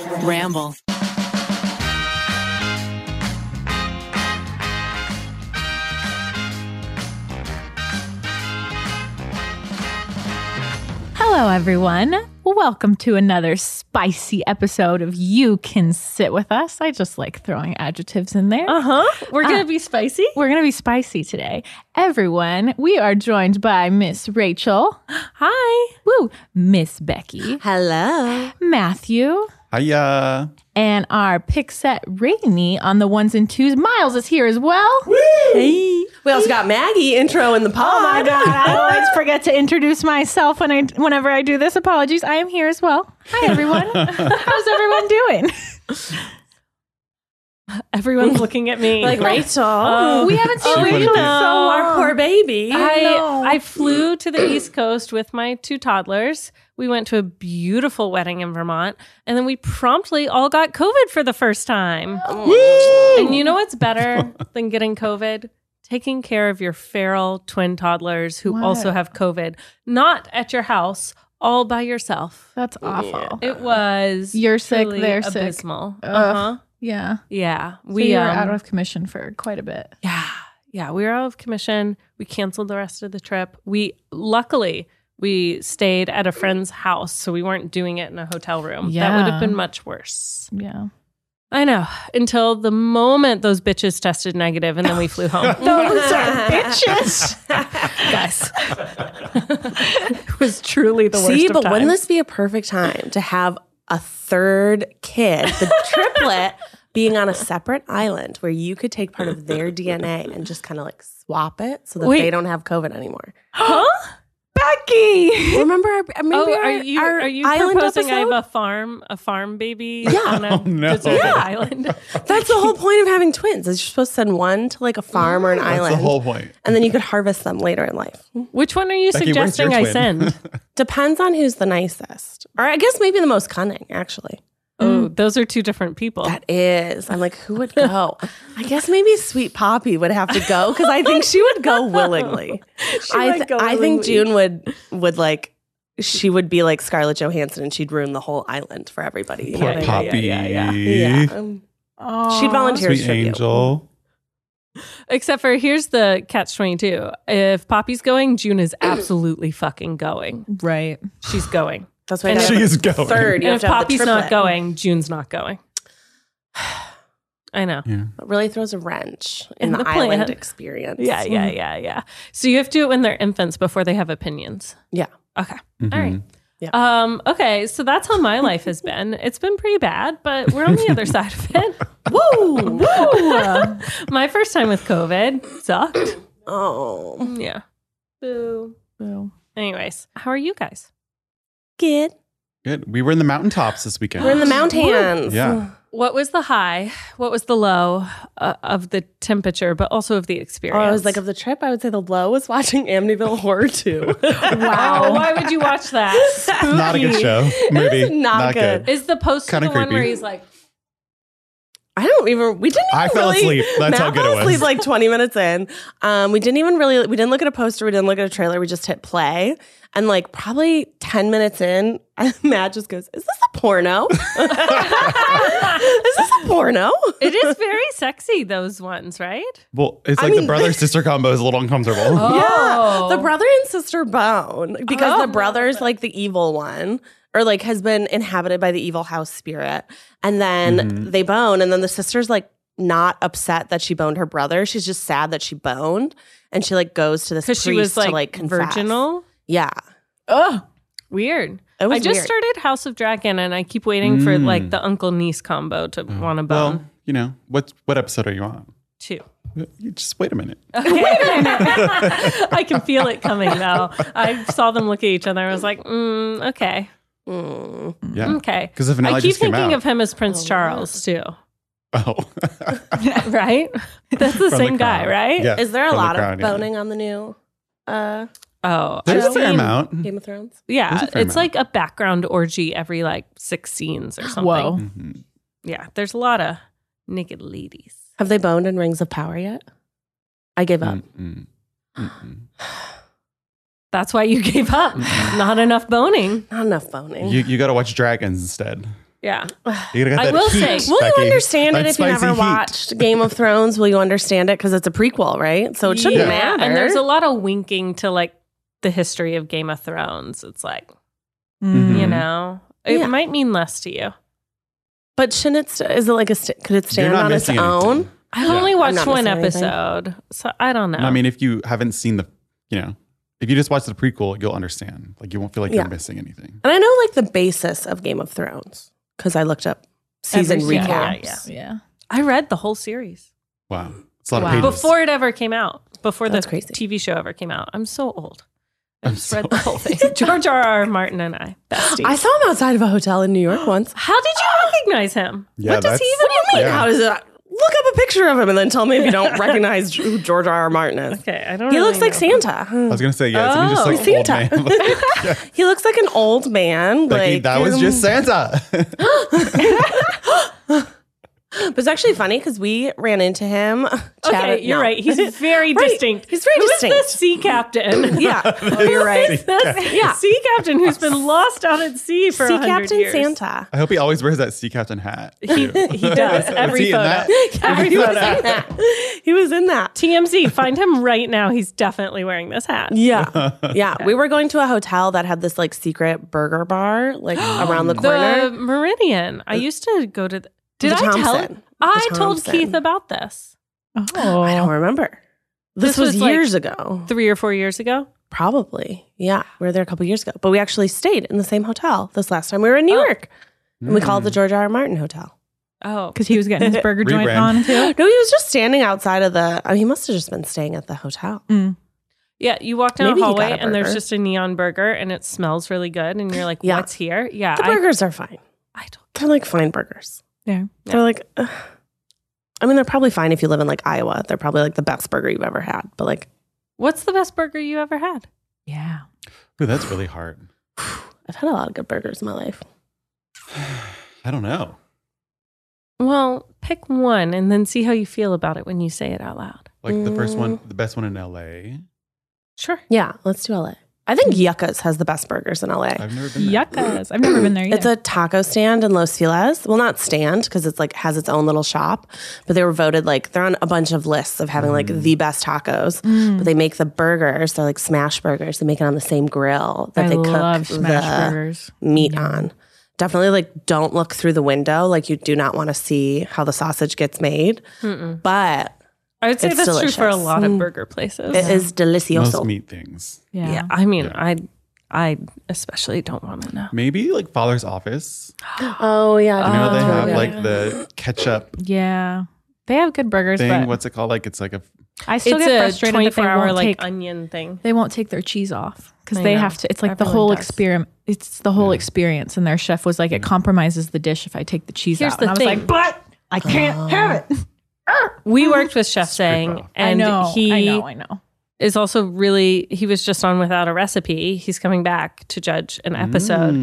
Ramble. Hello, everyone. Welcome to another spicy episode of You Can Sit With Us. I just like throwing adjectives in there. We're going to be spicy? We're going to be spicy today. Everyone, we are joined by Miss Rachel. Hi. Woo. Miss Becky. Hello. Matthew. Hiya. And our pick set Rainy on the ones and twos. Miles is here as well. Hey. We also got Maggie intro in the pod. Oh my God. I always forget to introduce myself whenever I do this. Apologies. I am here as well. Hi, everyone. How's everyone doing? Everyone's looking at me. Like Rachel. We haven't seen Rachel in so Our long. poor baby. I flew to the East Coast with my two toddlers. We went to a beautiful wedding in Vermont, and then we promptly all got COVID for the first time. And you know what's better than getting COVID? Taking care of your feral twin toddlers who also have COVID, not at your house, all by yourself. That's awful. It was You're sick, truly they're sick. abysmal. Yeah. Yeah. We were out of commission for quite a bit. Yeah, we were out of commission. We canceled the rest of the trip. Luckily, we stayed at a friend's house, so we weren't doing it in a hotel room. Yeah. That would have been much worse. Yeah. I know. Until the moment those bitches tested negative, and then we flew home. Those are bitches. Guys. It was truly the worst See, of but times. wouldn't this be a perfect time to have a third kid, the triplet, being on a separate island where you could take part of their DNA and just kind of like swap it so that they don't have COVID anymore? Huh? Becky. Remember our Are you island proposing I episode? have a farm baby on a no. deserted island? That's the whole point of having twins. Is you're supposed to send one to like a farm or an That's island. the whole point. And then you could harvest them later in life. Which one are you Becky, where's your suggesting I twin? send? Depends on who's the nicest. Or I guess maybe the most cunning, actually. Oh, those are two different people. That is. I'm like, who would go? I guess maybe Sweet Poppy would have to go because I think she would go willingly. I think June would like, she would be like Scarlett Johansson and she'd ruin the whole island for everybody. You know Poor what I Poppy. mean? Yeah. She'd volunteer as Sweet tribute. angel. Except for here's the catch-22. If Poppy's going, June is absolutely fucking going. Right. She's going. That's why She is going. third. You And have if to have the Poppy's not triplet. going, June's not going. I know. Yeah. It really throws a wrench in In the the plan. island experience. Yeah. So you have to do it when they're infants before they have opinions. Yeah. Okay. Mhm. All right. Yeah. Okay, so that's how my life has been. It's been pretty bad, but we're on the other side of it. Woo. Woo. My first time with COVID sucked. Oh. Yeah. Boo. Boo. Anyways, how are you guys? Good. Good. We were in the mountaintops this weekend. We're in the mountains. Yeah. What was the high? What was the low of the temperature, but also of the experience? Oh, I was like, of the trip, I would say the low was watching Amityville Horror 2. wow. Why would you watch that? Not a good show. Movie. not good. Is the poster Kinda the one where creepy. he's like, I don't even. We didn't. Even I fell really, asleep. That's Matt how good fell it was. asleep like 20 minutes in. We didn't look at a poster. We didn't look at a trailer. We just hit play, and like probably 10 minutes in, Matt just goes, "Is this a porno? Is this a porno?" it is very sexy, those ones, right? Well, it's like the brother sister combo is a little uncomfortable. Oh. Yeah, the brother and sister bone because the brother's like the evil one. Or like has been inhabited by the evil house spirit. And then they bone. And then the sister's like not upset that she boned her brother. She's just sad that she boned. And she like goes to this priest Because she was to like like confess. virginal. Yeah. Oh. Weird. It was I just weird. started House of Dragon and I keep waiting for like the uncle niece combo to want to bone. Well, you know, what episode are you on? 2. You just wait a minute. I can feel it coming though. I saw them look at each other. I was like, okay. Yeah. Okay. Because the finale I keep just came thinking out. of him as Prince Charles too. Oh. Right? That's the From same The guy, Crown. right? Yeah. Is there a from The lot Crown, of yeah. boning on the new Oh, There's I've a fair seen- amount. Game of Thrones? Yeah, There's a fair it's amount. like a background orgy every like 6 scenes or something. Whoa. Mhm. Yeah, there's a lot of naked ladies. Have they boned in Rings of Power yet? I gave up. Mm-mm. Mm-mm. That's why you gave up. Not enough boning. Not enough boning. You got to watch Dragons instead. Yeah. You gotta get I that will heat, say- Will you Becky. understand it That if you never spicy heat. watched Game of Thrones? Will you understand it? Because it's a prequel, right? So it shouldn't matter. And there's a lot of winking to like the history of Game of Thrones. It's like, Mhm. you know, it Yeah. might mean less to you. But shouldn't it? Is it like a? Could it You're stand not on its missing own? anything. I've Yeah. only I'm watched not one missing anything. episode, so I don't know. I mean, if you haven't seen the, if you just watch the prequel, you'll understand. Like you won't feel like Yeah. you're missing anything. And I know like the basis of Game of Thrones because I looked up season Every season, recaps. yeah. Yeah. I read the whole series Wow, it's a lot Wow. of pages. before it ever came out. Before That's the crazy. TV show ever came out. I'm so old. I I'm just so read the whole thing. George R.R. Martin and I, besties. I saw him outside of a hotel in New York once. How did you recognize him? Yeah, what does he that's- even What do you mean? Yeah. How does it? Look up a picture of him and then tell me if you don't recognize who George R.R. Martin is. Okay, I don't. He really looks like know. Santa. I was gonna say yeah. It's just Oh. like an old Santa. man. Yeah. He looks like an old man. Becky, Like that was just Santa. But it's actually funny because we ran into him. Okay, you're right. He's very Right. distinct. He's very Who is distinct. the sea captain? Yeah, you're right. Yeah, sea captain who's been lost out at sea for Sea 100 Captain years. Santa. I hope he always wears that sea captain hat. He does every he in photo. that? Every He was photo. in that. He was in that. TMZ, find him right now. He's definitely wearing this hat. Yeah. Yeah. We were going to a hotel that had this like secret burger bar like around the corner. The Meridian. I used to go to. Did The I tell? Thompson. I The told Thompson. Keith about this Oh. I don't remember. This was was, like, years ago. 3 or 4 years ago. Probably. Yeah. We were there a couple years ago. But we actually stayed in the same hotel this last time we were in New York. And we called it the George R.R. Martin Hotel. Oh, Because he was getting his burger joint Rebrand. on too. No, he was just standing outside of the. He must have just been staying at the hotel. yeah. You walk down Maybe a he got hallway a and there's burger. just a neon burger and it smells really good and you're like, Yeah. what's here? Yeah, The burgers are fine. I don't. They're like fine burgers. Yeah. They're like, I mean, they're probably fine if you live in like Iowa. They're probably like the best burger you've ever had. But like, What's the best burger you ever had? Yeah. Ooh, that's really hard. I've had a lot of good burgers in my life. I don't know. Well, pick one and then see how you feel about it when you say it out loud. Like the first one, the best one in LA. Sure. Yeah, let's do LA. I think Yucca's has the best burgers in LA. I've never been there. Yuccas. I've never been there either. It's a taco stand in Los Feliz. Well, not stand because it's like has its own little shop, but they were voted like they're on a bunch of lists of having like the best tacos. But they make the burgers. They're like smash burgers. They make it on the same grill that I they love cook smash the burgers. meat on. Definitely like don't look through the window. Like you do not want to see how the sausage gets made. But I would say It's that's true for a delicious. lot of burger places. it is delicioso. Most meat things. Yeah. Yeah. I mean, I especially don't want to know. Maybe like Father's Office. Oh yeah, You know, they that's have really like good. the ketchup Yeah. They have good burgers, thing. but What's it called? Like it's like a I still It's get a frustrated that they 24-hour won't like take onion thing. they won't take their cheese off because I they know. have to. It's like the Everyone whole does. experiment. It's the whole experience, and their chef was like, it compromises the dish if I take the cheese Here's out. the and I was thing. like, but I can't have it. We worked with Chef off. Sang, and I know. he I know. is also really. He was just on Without a Recipe. He's coming back to judge an episode,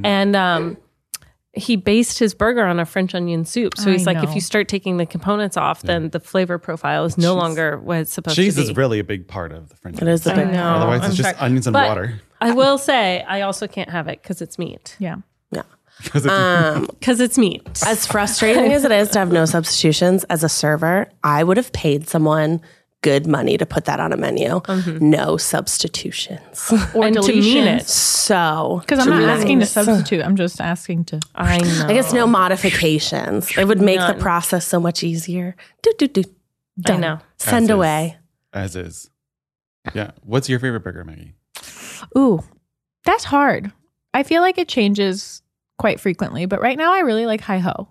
and he based his burger on a French onion soup. So I he's like, if know. you start taking the components off, then the flavor profile is no longer what it's supposed cheese to be. is really a big part of the French. It is a I big. know. Otherwise, I'm it's just sorry. onions and But water. I will say, I also can't have it because it's meat. Yeah. Yeah. Because it's Because it's meat. As frustrating as it is to have no substitutions as a server, I would have paid someone good money to put that on a menu. No substitutions. Or and to mean deletions. it. So, Because I'm not nice. asking to substitute. I'm just asking to. I know. I guess no modifications. It would make None. the process so much easier. Do. I Done. know. Send As is. away. as is. Yeah. What's your favorite burger, Maggie? Ooh, that's hard. I feel like it changes quite frequently, but right now I really like Hi Ho.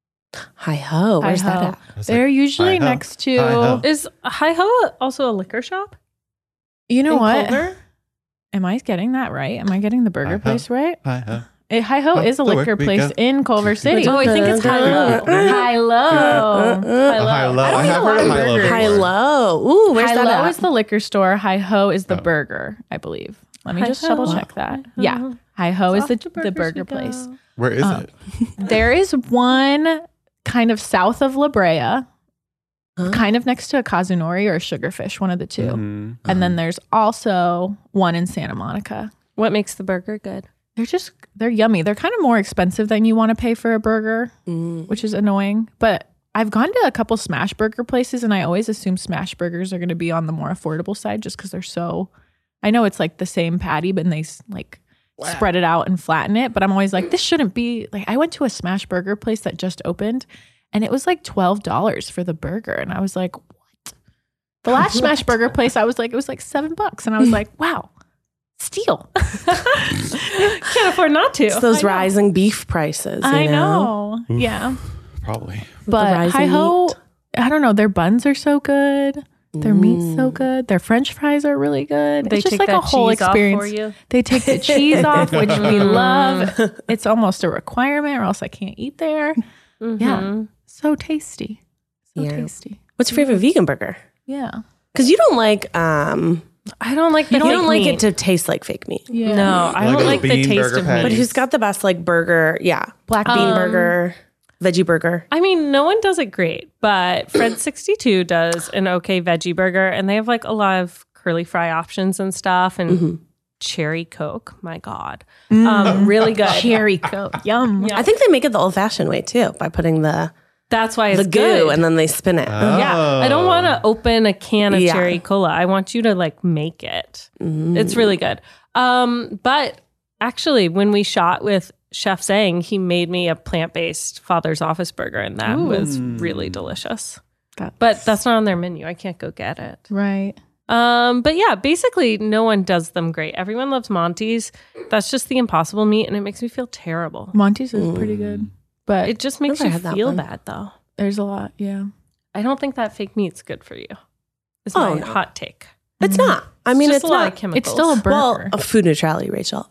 Hi ho. Where's that Hi-Ho. at? I was They're like, usually Hi-Ho. next to. Hi-Ho. Is Hi Ho also a liquor shop? You know in what? Culver? Am I getting that right? Am I getting the burger Hi-Ho. place right? Hi-ho. Hi Ho Oh, is a the liquor work we place got. in Culver City. Oh, I think it's Hi-Lo. Hi-Lo. Hi-Lo. I have heard of Hi-Lo before. Hi low. Ooh, where's that Hi-Lo at? is the liquor store. Hi Ho is the Oh. burger, I believe. Let me just Hi-Ho. double check that. Yeah. Hi Ho is Off the to burgers burger we go. place. Where is Oh. it? There is one kind of south of La Brea, Huh? kind of next to a Kazunori or a Sugarfish, one of the two. Mhm. And then there's also one in Santa Monica. What makes the burger good? they're yummy. They're kind of more expensive than you want to pay for a burger, which is annoying. But I've gone to a couple smash burger places and I always assume smash burgers are going to be on the more affordable side just because they're so, I know it's like the same patty, but they like spread it out and flatten it. But I'm always like, this shouldn't be like, I went to a smash burger place that just opened and it was like $12 for the burger. And I was like, what? The last smash burger place, I was like, it was like $7. And I was like, wow. Steal. Can't afford not to. It's those rising beef prices. I know. Yeah. Probably. But Hi-Ho, I don't know. Their buns are so good. Their meat's so good. Their French fries are really good. They it's just take like a that whole cheese off experience. for you. They take the cheese off, which we love. It's almost a requirement, or else I can't eat there. Yeah. So tasty. So tasty. What's your favorite vegan burger? Yeah. Because you don't like I don't like the you don't like meat. it to taste like fake meat. Yeah. No, I like don't a like the bean taste burger of patty. meat. But who's got the best like burger? Yeah. Black Bean burger, veggie burger. I mean, no one does it great, but Fred 62 does an okay veggie burger, and they have like a lot of curly fry options and stuff, and cherry Coke. My God, really good. Cherry Coke. Yum. Yeah. I think they make it the old fashioned way too, by putting the That's why it's goo good. and then they spin it. Yeah, I don't want to open a can of Yeah. cherry cola. I want you to like make it. It's really good. But actually, when we shot with Chef Zhang, he made me a plant-based Father's Office burger, and that was really delicious. But that's not on their menu. I can't go get it. Right. But yeah, basically, no one does them great. Everyone loves Monty's. That's just the Impossible meat, and it makes me feel terrible. Monty's is pretty good. But It just makes Never you had that feel one. bad, though. there's a lot. Yeah. I don't think that fake meat's good for you. Is Oh, my no. hot take. It's not. I mean, just it's a lot not. of chemicals. It's still a burger. Well, food neutrality, Rachel.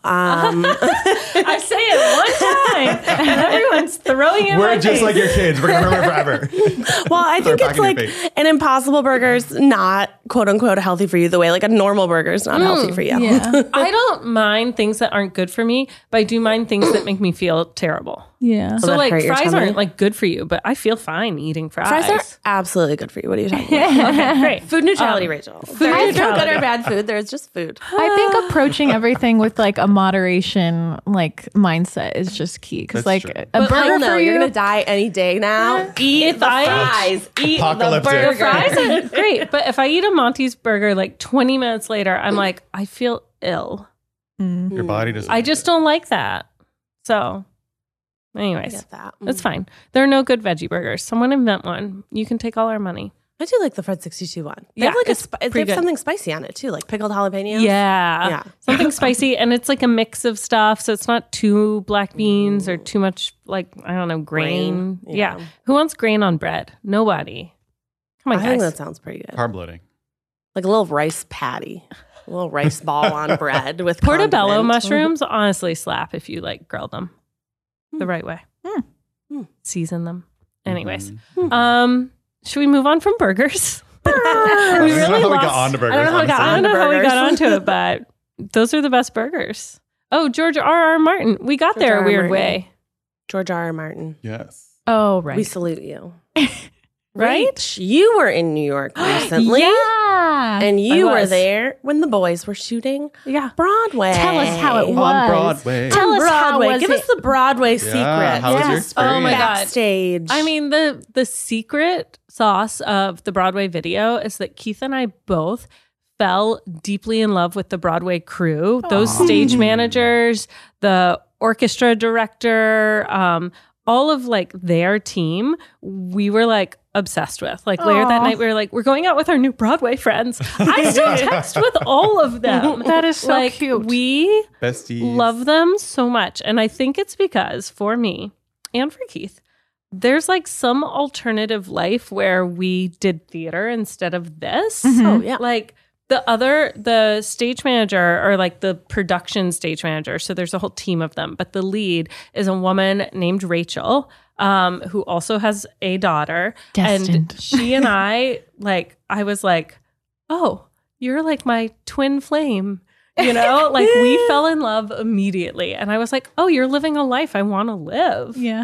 I say it one time, and everyone's throwing it in We're my just face. like your kids. We're gonna remember forever. Well, I think it's packing your like face. an Impossible burger's not quote unquote healthy for you the way like a normal burger is not healthy for you. yeah. I don't mind things that aren't good for me, but I do mind things that make me feel terrible. Yeah. So that like hurt your fries tummy? aren't like good for you, but I feel fine eating fries. Fries are absolutely good for you. What are you talking about? Okay, great. Food neutrality, Rachel. There is no good or bad food. There's just food. I think approaching everything with like a moderation like mindset is just key because That's like true. a But burger no, for you're you. gonna die any day now. Eat If the I- fries. Eat the Apocalyptic. burger. Fries are great, but if I eat a Monty's burger like 20 minutes later, I'm like, I feel ill. Your body doesn't. I just don't like that. So, I anyways, get that. it's fine. There are no good veggie burgers. Someone invent one. You can take all our money. I do like the Fred 62 one. They Yeah, have like it's they pretty have good. something spicy on it too, like pickled jalapenos. Yeah. Yeah. Something spicy. And it's like a mix of stuff. So it's not too black beans or too much, like, I don't know, grain. Grain, Yeah. yeah. Who wants grain on bread? Nobody. Come on, I think guys. that sounds pretty good. carb loading. Like a little rice patty, a little rice ball on bread with Portobello condiment. mushrooms honestly slap if you like grill them the right way. Season them. Anyways, should we move on from burgers? We really how we lost- got onto burgers. I don't know how we got I honestly. don't know how we burgers. got onto it, but those are the best burgers. Oh, George R.R. Martin. We got George there a R.R. weird Martin. way, George R.R. Martin. Yes. Oh, right. We salute you. right? Rach, you were in New York recently. yeah. And you I were was. there when the boys were shooting Yeah. Broadway. Tell us how it was. On Broadway. Tell us how Broadway. was Give it? us the Broadway secret. How was your experience? Oh my God. Backstage. I mean, the secret sauce of the Broadway video is that Keith and I both fell deeply in love with the Broadway crew, those stage managers, the orchestra director, all of like their team. We were like obsessed with. Like later that night, we were like, we're going out with our new Broadway friends. I still text with all of them. That is so like, cute. We Besties. love them so much. And I think it's because for me and for Keith, there's like some alternative life where we did theater instead of this. Oh, yeah. Like the stage manager or like the production stage manager. So there's a whole team of them, but the lead is a woman named Rachel, who also has a daughter. Destined. And she and I was like, oh, you're like my twin flame. You know, like we fell in love immediately. And I was like, oh, you're living a life I want to live. Yeah.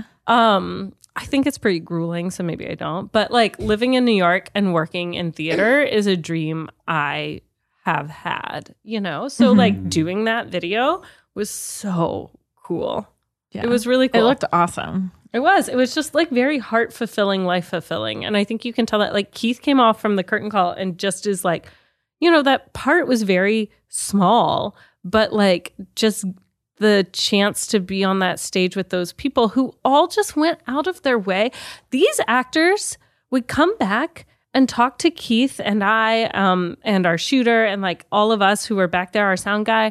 I think it's pretty grueling, so maybe I don't. But like living in New York and working in theater is a dream I have had, you know? So like doing that video was so cool. Yeah. It was really cool. It looked awesome. It was just like very heart fulfilling, life fulfilling. And I think you can tell that like Keith came off from the curtain call and just is like, that part was very small, but like just the chance to be on that stage with those people who all just went out of their way. These actors would come back and talk to Keith and I, and our shooter and like all of us who were back there, our sound guy.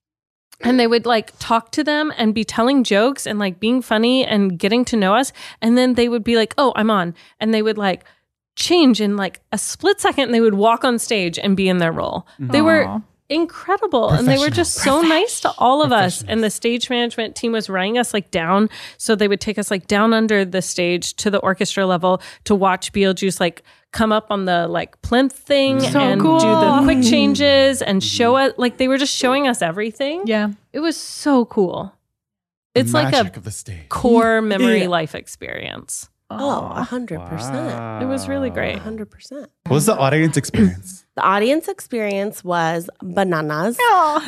And they would like talk to them and be telling jokes and like being funny and getting to know us. And then they would be like, oh, I'm on. And they would like change in like a split second and they would walk on stage and be in their role. They were incredible. And they were just so nice to all of us. And the stage management team was running us like down. So they would take us like down under the stage to the orchestra level to watch Beetlejuice like come up on the like plinth thing and do the quick changes and show us like they were just showing us everying. Yeah. It was so cool. It's like a of the stage. core memory life experience. Oh, 100%. It was really great. 100%. What was the audience experience? The audience experience was bananas.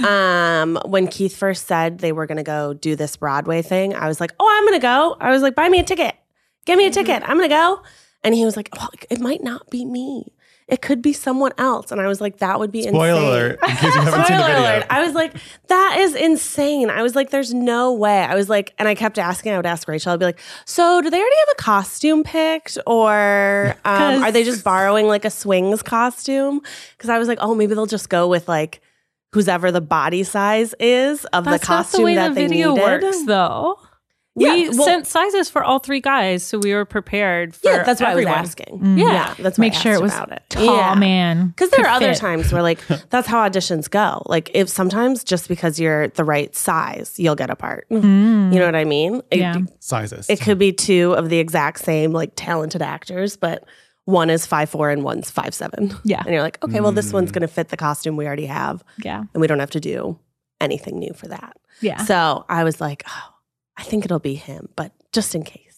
When Keith first said they were going to go do this Broadway thing, I was like, oh, I'm going to go. I was like, buy me a ticket. Give me a ticket. I'm going to go. And he was like, oh, it might not be me. It could be someone else. And I was like, that would be Spoiler insane. alert, in case you haven't seen the Spoiler video. alert. I was like, that is insane. I was like, there's no way. I was like, and I kept asking, I would ask Rachel, I'd be like, so do they already have a costume picked? Or are they just borrowing like a swings costume? Because I was like, oh, maybe they'll just go with like who's ever the body size is of That's the costume not the way that the they video needed. works, though. Yeah, We well- sent sizes for all three guys, so we were prepared for Yeah, that's why everyone. I was asking. Yeah. That's why Make I sure it asked was about it. tall man. Because there could are other fit. times where, like, that's how auditions go. Like, if sometimes just because you're the right size, you'll get a part. You know what I mean? Yeah. Sizes. It could be two of the exact same, like, talented actors, but one is 5'4" and one's 5'7". Yeah. And you're like, okay, well, this one's going to fit the costume we already have, Yeah. and we don't have to do anything new for that. Yeah. So I was like, oh, I think it'll be him, but just in case.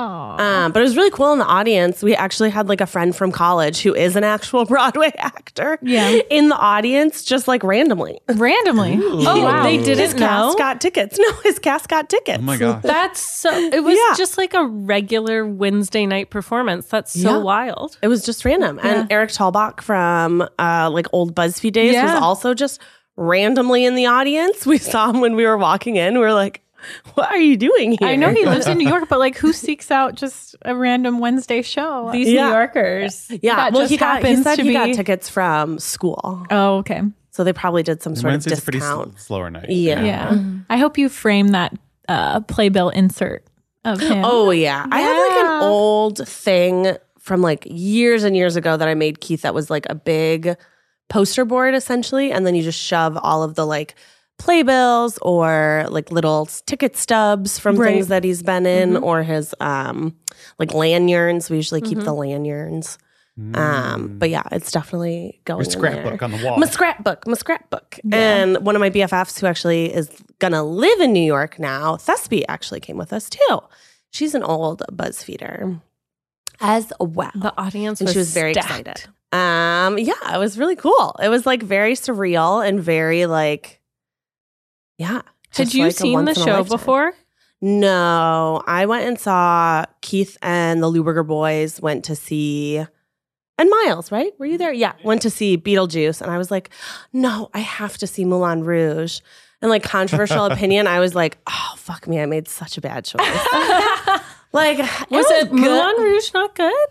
Oh. But it was really cool in the audience. We actually had like a friend from college who is an actual Broadway actor in the audience, just like randomly. Randomly. Oh, wow. they didn't His know? cast got tickets. No, his cast got tickets. Oh my God. That's so. It was Yeah. just like a regular Wednesday night performance. That's so Yeah. wild. It was just random. And Eric Talbach from like old BuzzFeed days was also just randomly in the audience. We saw him when we were walking in. We were like, what are you doing here? I know he lives in New York, but like who seeks out just a random Wednesday show? These Yeah. New Yorkers. Yeah, that well, just he happens said to he got be- tickets from school. Oh, okay. So they probably did some sort of Wednesday's a pretty discount. slower night. Yeah. Yeah. I hope you frame that playbill insert of him. Oh yeah. I have like an old thing from like years and years ago that I made Keith that was like a big poster board essentially, and then you just shove all of the like playbills or like little ticket stubs from things that he's been in or his like lanyards. We usually keep the lanyards. But yeah, it's definitely going Your in scrapbook there. on the wall. My scrapbook. And one of my BFFs who actually is gonna live in New York now, Thesby, actually came with us too. She's an old BuzzFeeder as well. The audience And was she was very stacked. excited. Yeah, it was really cool. It was like very surreal and very like, yeah. Had just you like a seen the once in a show lifetime. before? No, I went and saw Keith and the Luberger boys went to see, and Miles, right? Were you there? Yeah, went to see Beetlejuice. And I was like, no, I have to see Moulin Rouge. And like controversial opinion, I was like, oh, fuck me, I made such a bad choice. Like, Was it good. Moulin Rouge not good?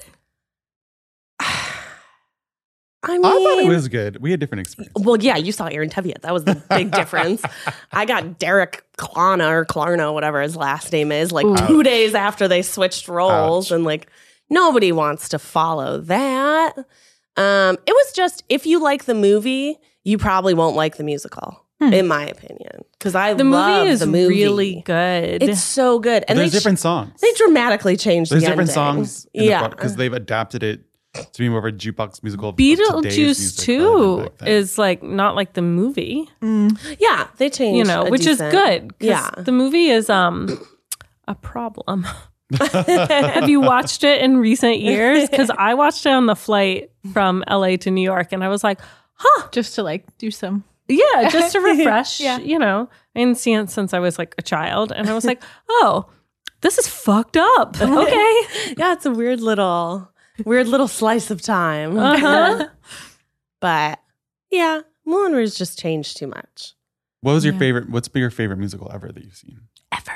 I mean, I thought it was good. We had different experiences. well, yeah, you saw Aaron Teviot. That was the big difference. I got Derek Klarna, whatever his last name is, like 2 days after they switched roles. Ouch. And like, nobody wants to follow that. It was just, if you like the movie, you probably won't like the musical, in my opinion. Because The love movie is the movie. really good. It's so good. And There's they different songs. They dramatically changed There's the different ending. songs. Because they've adapted it to be more of a jukebox musical. of today's Beetlejuice music rather than 2 back then. is like not like the movie, Yeah, they changed. you know, a which is decent- good. 'Cause Yeah. the movie is a problem. Have you watched it in recent years? Because I watched it on the flight from LA to New York, and I was like, Just to like do some Yeah, just to refresh. Yeah. You know, I hadn't seen it since I was like a child, and I was like, oh, this is fucked up. Okay. Yeah, it's a weird little slice of time. Uh-huh. But yeah, Moulin Rouge just changed too much. What was your favorite? What's been your favorite musical ever that you've seen?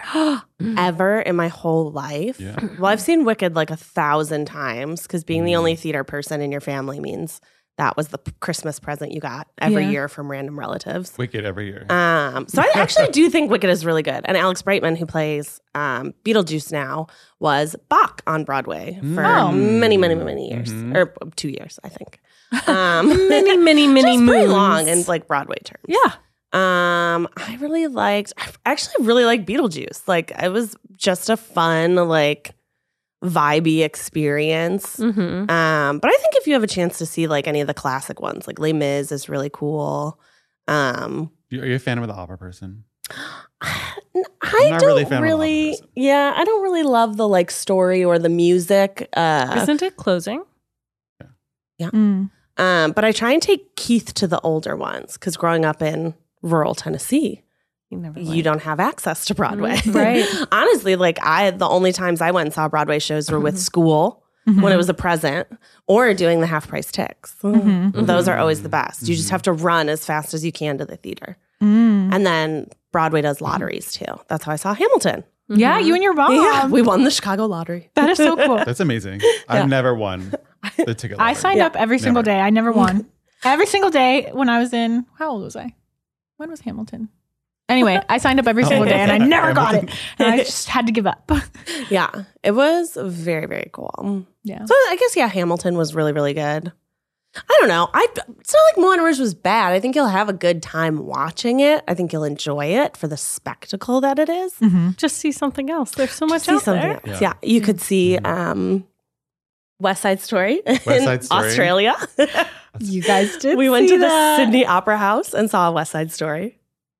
Ever in my whole life. Yeah. Well, I've seen Wicked like 1,000 times because being the only theater person in your family means that was the Christmas present you got every Yeah. year from random relatives. Wicked every year. So I actually do think Wicked is really good. And Alex Brightman, who plays Beetlejuice now, was Bach on Broadway for Oh. many, many, many years. Or 2 years, I think. Many, many, many Just pretty moons. long in like Broadway terms. Yeah. I actually really liked Beetlejuice. Like it was just a fun, like vibey experience. Mm-hmm. But I think if you have a chance to see like any of the classic ones, like Les Mis is really cool. Are you a fan of the opera person? I not really a don't fan of an opera really, person. yeah, I don't really love the like story or the music. Isn't it closing? Mm. But I try and take Keith to the older ones because growing up in rural Tennessee, You never. you don't have access to Broadway. Right. Honestly, like the only times I went and saw Broadway shows were with school Mm-hmm. when it was a present or doing the half price ticks. Mm-hmm. Those are always the best. You just have to run as fast as you can to the theater. Mm. And then Broadway does lotteries too. That's how I saw Hamilton. Yeah, you and your mom. Yeah, we won the Chicago lottery. That is so cool. That's amazing. I've never won the ticket. I lottery. signed up every single day. I never won. Every single day when I was in, how old was I? When was Hamilton? Anyway, I signed up every single day and I never got it. And I just had to give up. Yeah, it was very, very cool. Yeah. So I guess, yeah, Hamilton was really, really good. I don't know. It's not like Moulin Rouge was bad. I think you'll have a good time watching it. I think you'll enjoy it for the spectacle that it is. Just see something else. There's so much See out something there. else. Yeah. You could see West Side Story in Side Story. Australia. You guys did. We went see to the that. Sydney Opera House and saw West Side Story.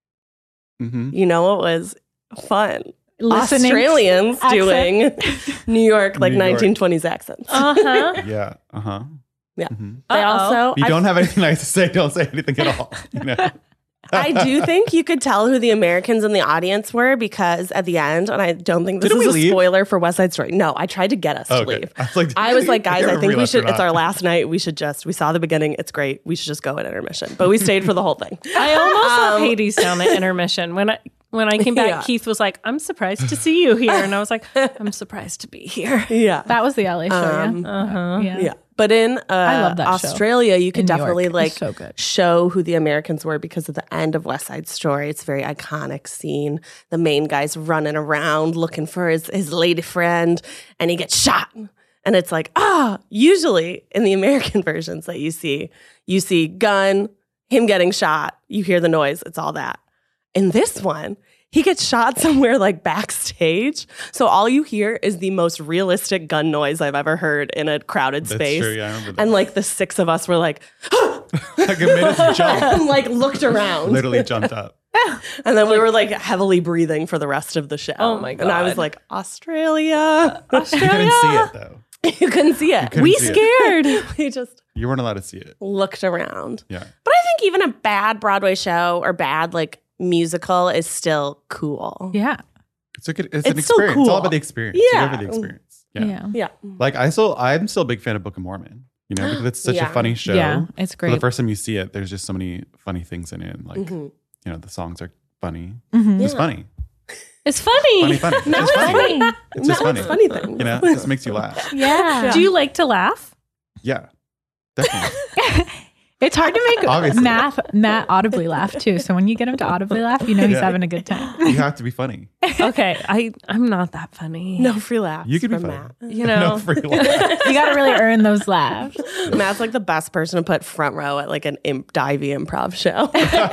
Mhm. You know, it was fun. Listening Australians accent. doing New York, like New York. 1920s accents. Uh-huh. Yeah. Uh huh. Yeah. Mhm. They Uh-oh. also, You don't have anything nice to say. Don't say anything at all. You know? I do think you could tell who the Americans in the audience were because at the end, and I don't think this Didn't is a we leave? spoiler for West Side Story. No, I tried to get us to Okay. leave. I was like, guys, did I think we realize should, or it's not? our last night. We saw the beginning. It's great. We should just go at intermission. But we stayed for the whole thing. I almost left Hades down at intermission. When I came back, Yeah. Keith was like, I'm surprised to see you here. And I was like, I'm surprised to be here. Yeah. That was the LA show, yeah. Uh-huh. Yeah. But in I love that show. Australia, you could In New definitely York. like It's so good. show who the Americans were because of the end of West Side Story. It's a very iconic scene. The main guy's running around looking for his lady friend and he gets shot. And it's like, usually in the American versions that you see gun, him getting shot, you hear the noise, it's all that. In this one, he gets shot somewhere like backstage. So all you hear is the most realistic gun noise I've ever heard in a crowded That's space. true. Yeah, I remember that. And like the six of us were like, Like it made us jump. and like looked around. Literally jumped up. And then we were like heavily breathing for the rest of the show. Oh my And I was God. like, Australia. You couldn't see it though. You couldn't see it. couldn't We see it. scared. We just You weren't allowed to see it. looked around. Yeah. But I think even a bad Broadway show or bad like musical is still cool. Yeah. It's an It's experience. so It's cool. all about the experience. Yeah. You go for the experience. Yeah. Yeah. Yeah. Like I'm still a big fan of Book of Mormon. You know, because it's such Yeah. a funny show. Yeah. It's For the great. first time you see it, there's just so many funny things in it. And like, Mhm. you know, the songs are funny. Mhm. It's Yeah. funny. It's funny. Funny. No, It's funny. funny. It's just No, funny. it's funny thing. You know, it just makes you laugh. Yeah. Do you like to laugh? Yeah. Definitely. It's hard to make Obviously. Matt audibly laugh too. So when you get him to audibly laugh, you know he's Yeah. having a good time. You have to be funny. Okay. I'm not that funny. No free laughs. You could be from funny. Matt. You know. No free laugh. You got to really earn those laughs. Matt's like the best person to put front row at like an divey improv show.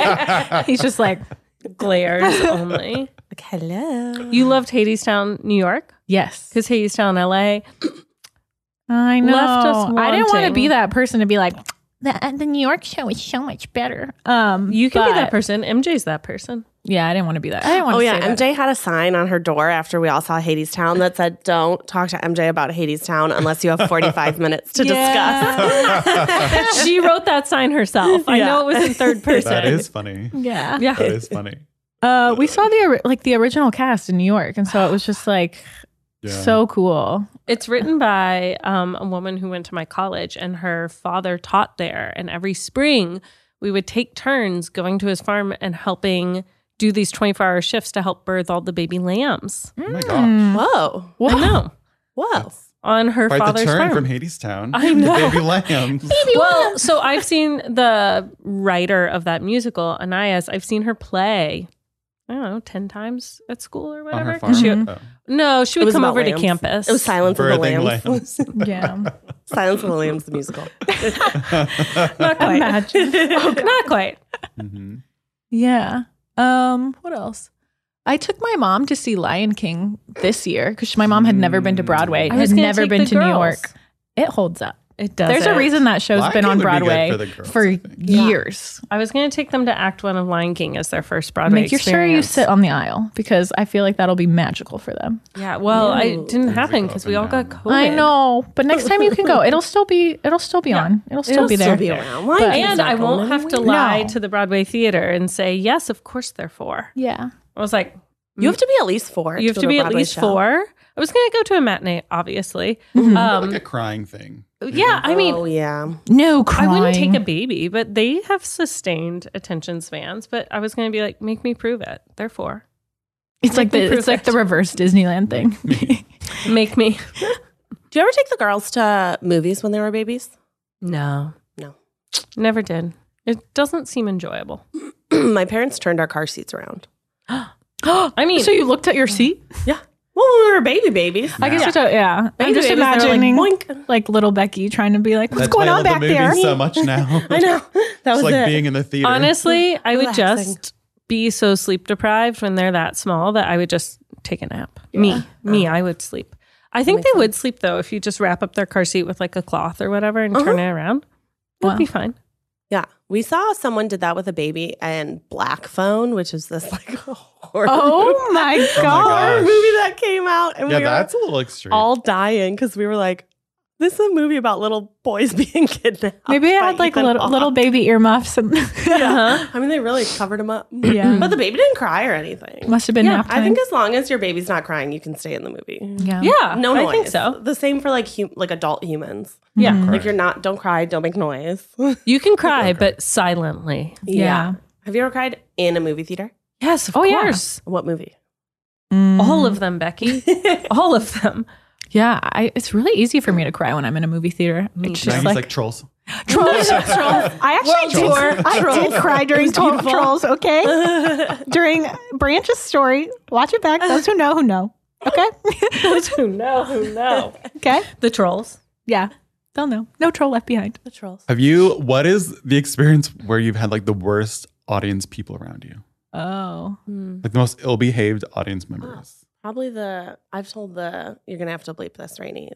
He's just like, Glares only. Like, hello. You loved Hadestown, New York? yes. Because Hadestown, LA. I know. Left us I didn't want to wanting. be that person to be like, the New York show is so much better. You can be that but- person. MJ's that person. Yeah, I didn't want to be that. I didn't want Oh to yeah, say that. MJ had a sign on her door after we all saw Hadestown that said, "Don't talk to MJ about Hadestown unless you have 45 minutes to discuss." She wrote that sign herself. I know it was in third person. That is funny. Yeah. Yeah. That is funny. We saw the original cast in New York, and so it was just like Yeah. so cool. It's written by a woman who went to my college, and her father taught there. And every spring, we would take turns going to his farm and helping do these 24-hour shifts to help birth all the baby lambs. Oh my gosh. Whoa, I know. whoa! On her Quite the father's turn farm. from Hadestown. I know. The baby lambs. Well, so I've seen the writer of that musical, Anais. I've seen her play, I don't know, 10 times at school or On whatever. her farm. She- Oh. no, she It would was come about over to lambs. campus. It was Silence of the Birthing Lambs. Yeah. Silence of the Lambs, the musical. Not quite. Imagine. Not quite. Mhm. Yeah. What else? I took my mom to see Lion King this year because my mom had never been to Broadway, I was had gonna never take been the to New girls. York. It holds up. It does. There's a reason that show's Lion been King on would be good Broadway for the girls, for I think. years. I was going to take them to Act 1 of Lion King as their first Broadway Make sure you experience. sit on the aisle because I feel like that'll be magical for them. Yeah, well, Ew. it didn't happen go because up we and all got down. COVID. I know, but next time you can go. It'll still be on. It'll still be there. Still be around. Lion But- King's And not I going won't have to anywhere. lie No. to the Broadway theater and say, yes, of course they're 4. Yeah. I was like, You have to be at least 4. you have go to be a at Broadway least show. 4. I was going to go to a matinee, obviously. Like a crying thing. Yeah, I mean, Oh yeah. No I crying. wouldn't take a baby, but they have sustained attention spans. But I was going to be like, make me prove it. They're 4. It's like me prove it's like it. the reverse Disneyland thing. Make me. Do you ever take the girls to movies when they were babies? No. No. Never did. It doesn't seem enjoyable. My parents turned our car seats around. I mean, So you looked at your seat? Yeah. Well, when we were babies. I guess yeah. I'm Baby just babies, they're like, imagining boink. like little Becky trying to be like, what's That's going why I on love back the there? movie so much now. I know. That was It's like it. being in the theater. honestly, I would Relaxing. just be so sleep deprived when they're that small that I would just take a nap. Me, I would sleep. I think they would sleep though if you just wrap up their car seat with like a cloth or whatever and turn it around. It'd Wow. be fine. Yeah. We saw someone did that with a baby and Black Phone, which is this like horror, Oh my Oh my god. horror gosh. movie that came out. And Yeah, we were that's a little extreme. all dying because we were like, this is a movie about little boys being kidnapped. Maybe it by had like Ethan little, Hawke. little baby earmuffs and Uh-huh. I mean, they really covered him up. Yeah. But the baby didn't cry or anything. must have been Yeah, nap time. I think as long as your baby's not crying, you can stay in the movie. yeah. Yeah, No noise. I think so. The same for like like adult humans. Yeah. Like you're not, don't cry, don't make noise. You can cry, but silently. Yeah. Have you ever cried in a movie theater? Yes, of Oh, yeah. course. What movie? All of them, Becky. All of them. Yeah, it's really easy for me to cry when I'm in a movie theater. It's just Maggie's like, like trolls. trolls. I actually did cry during Trolls, okay? During Branch's story. Watch it back. Those who know. Okay? Those who know. Okay? The trolls. Yeah. They'll know. No troll left behind. The Trolls. What is the experience where you've had like the worst audience people around you? Oh. Like the most ill-behaved audience members? Probably I've told you're going to have to bleep this, Rainey.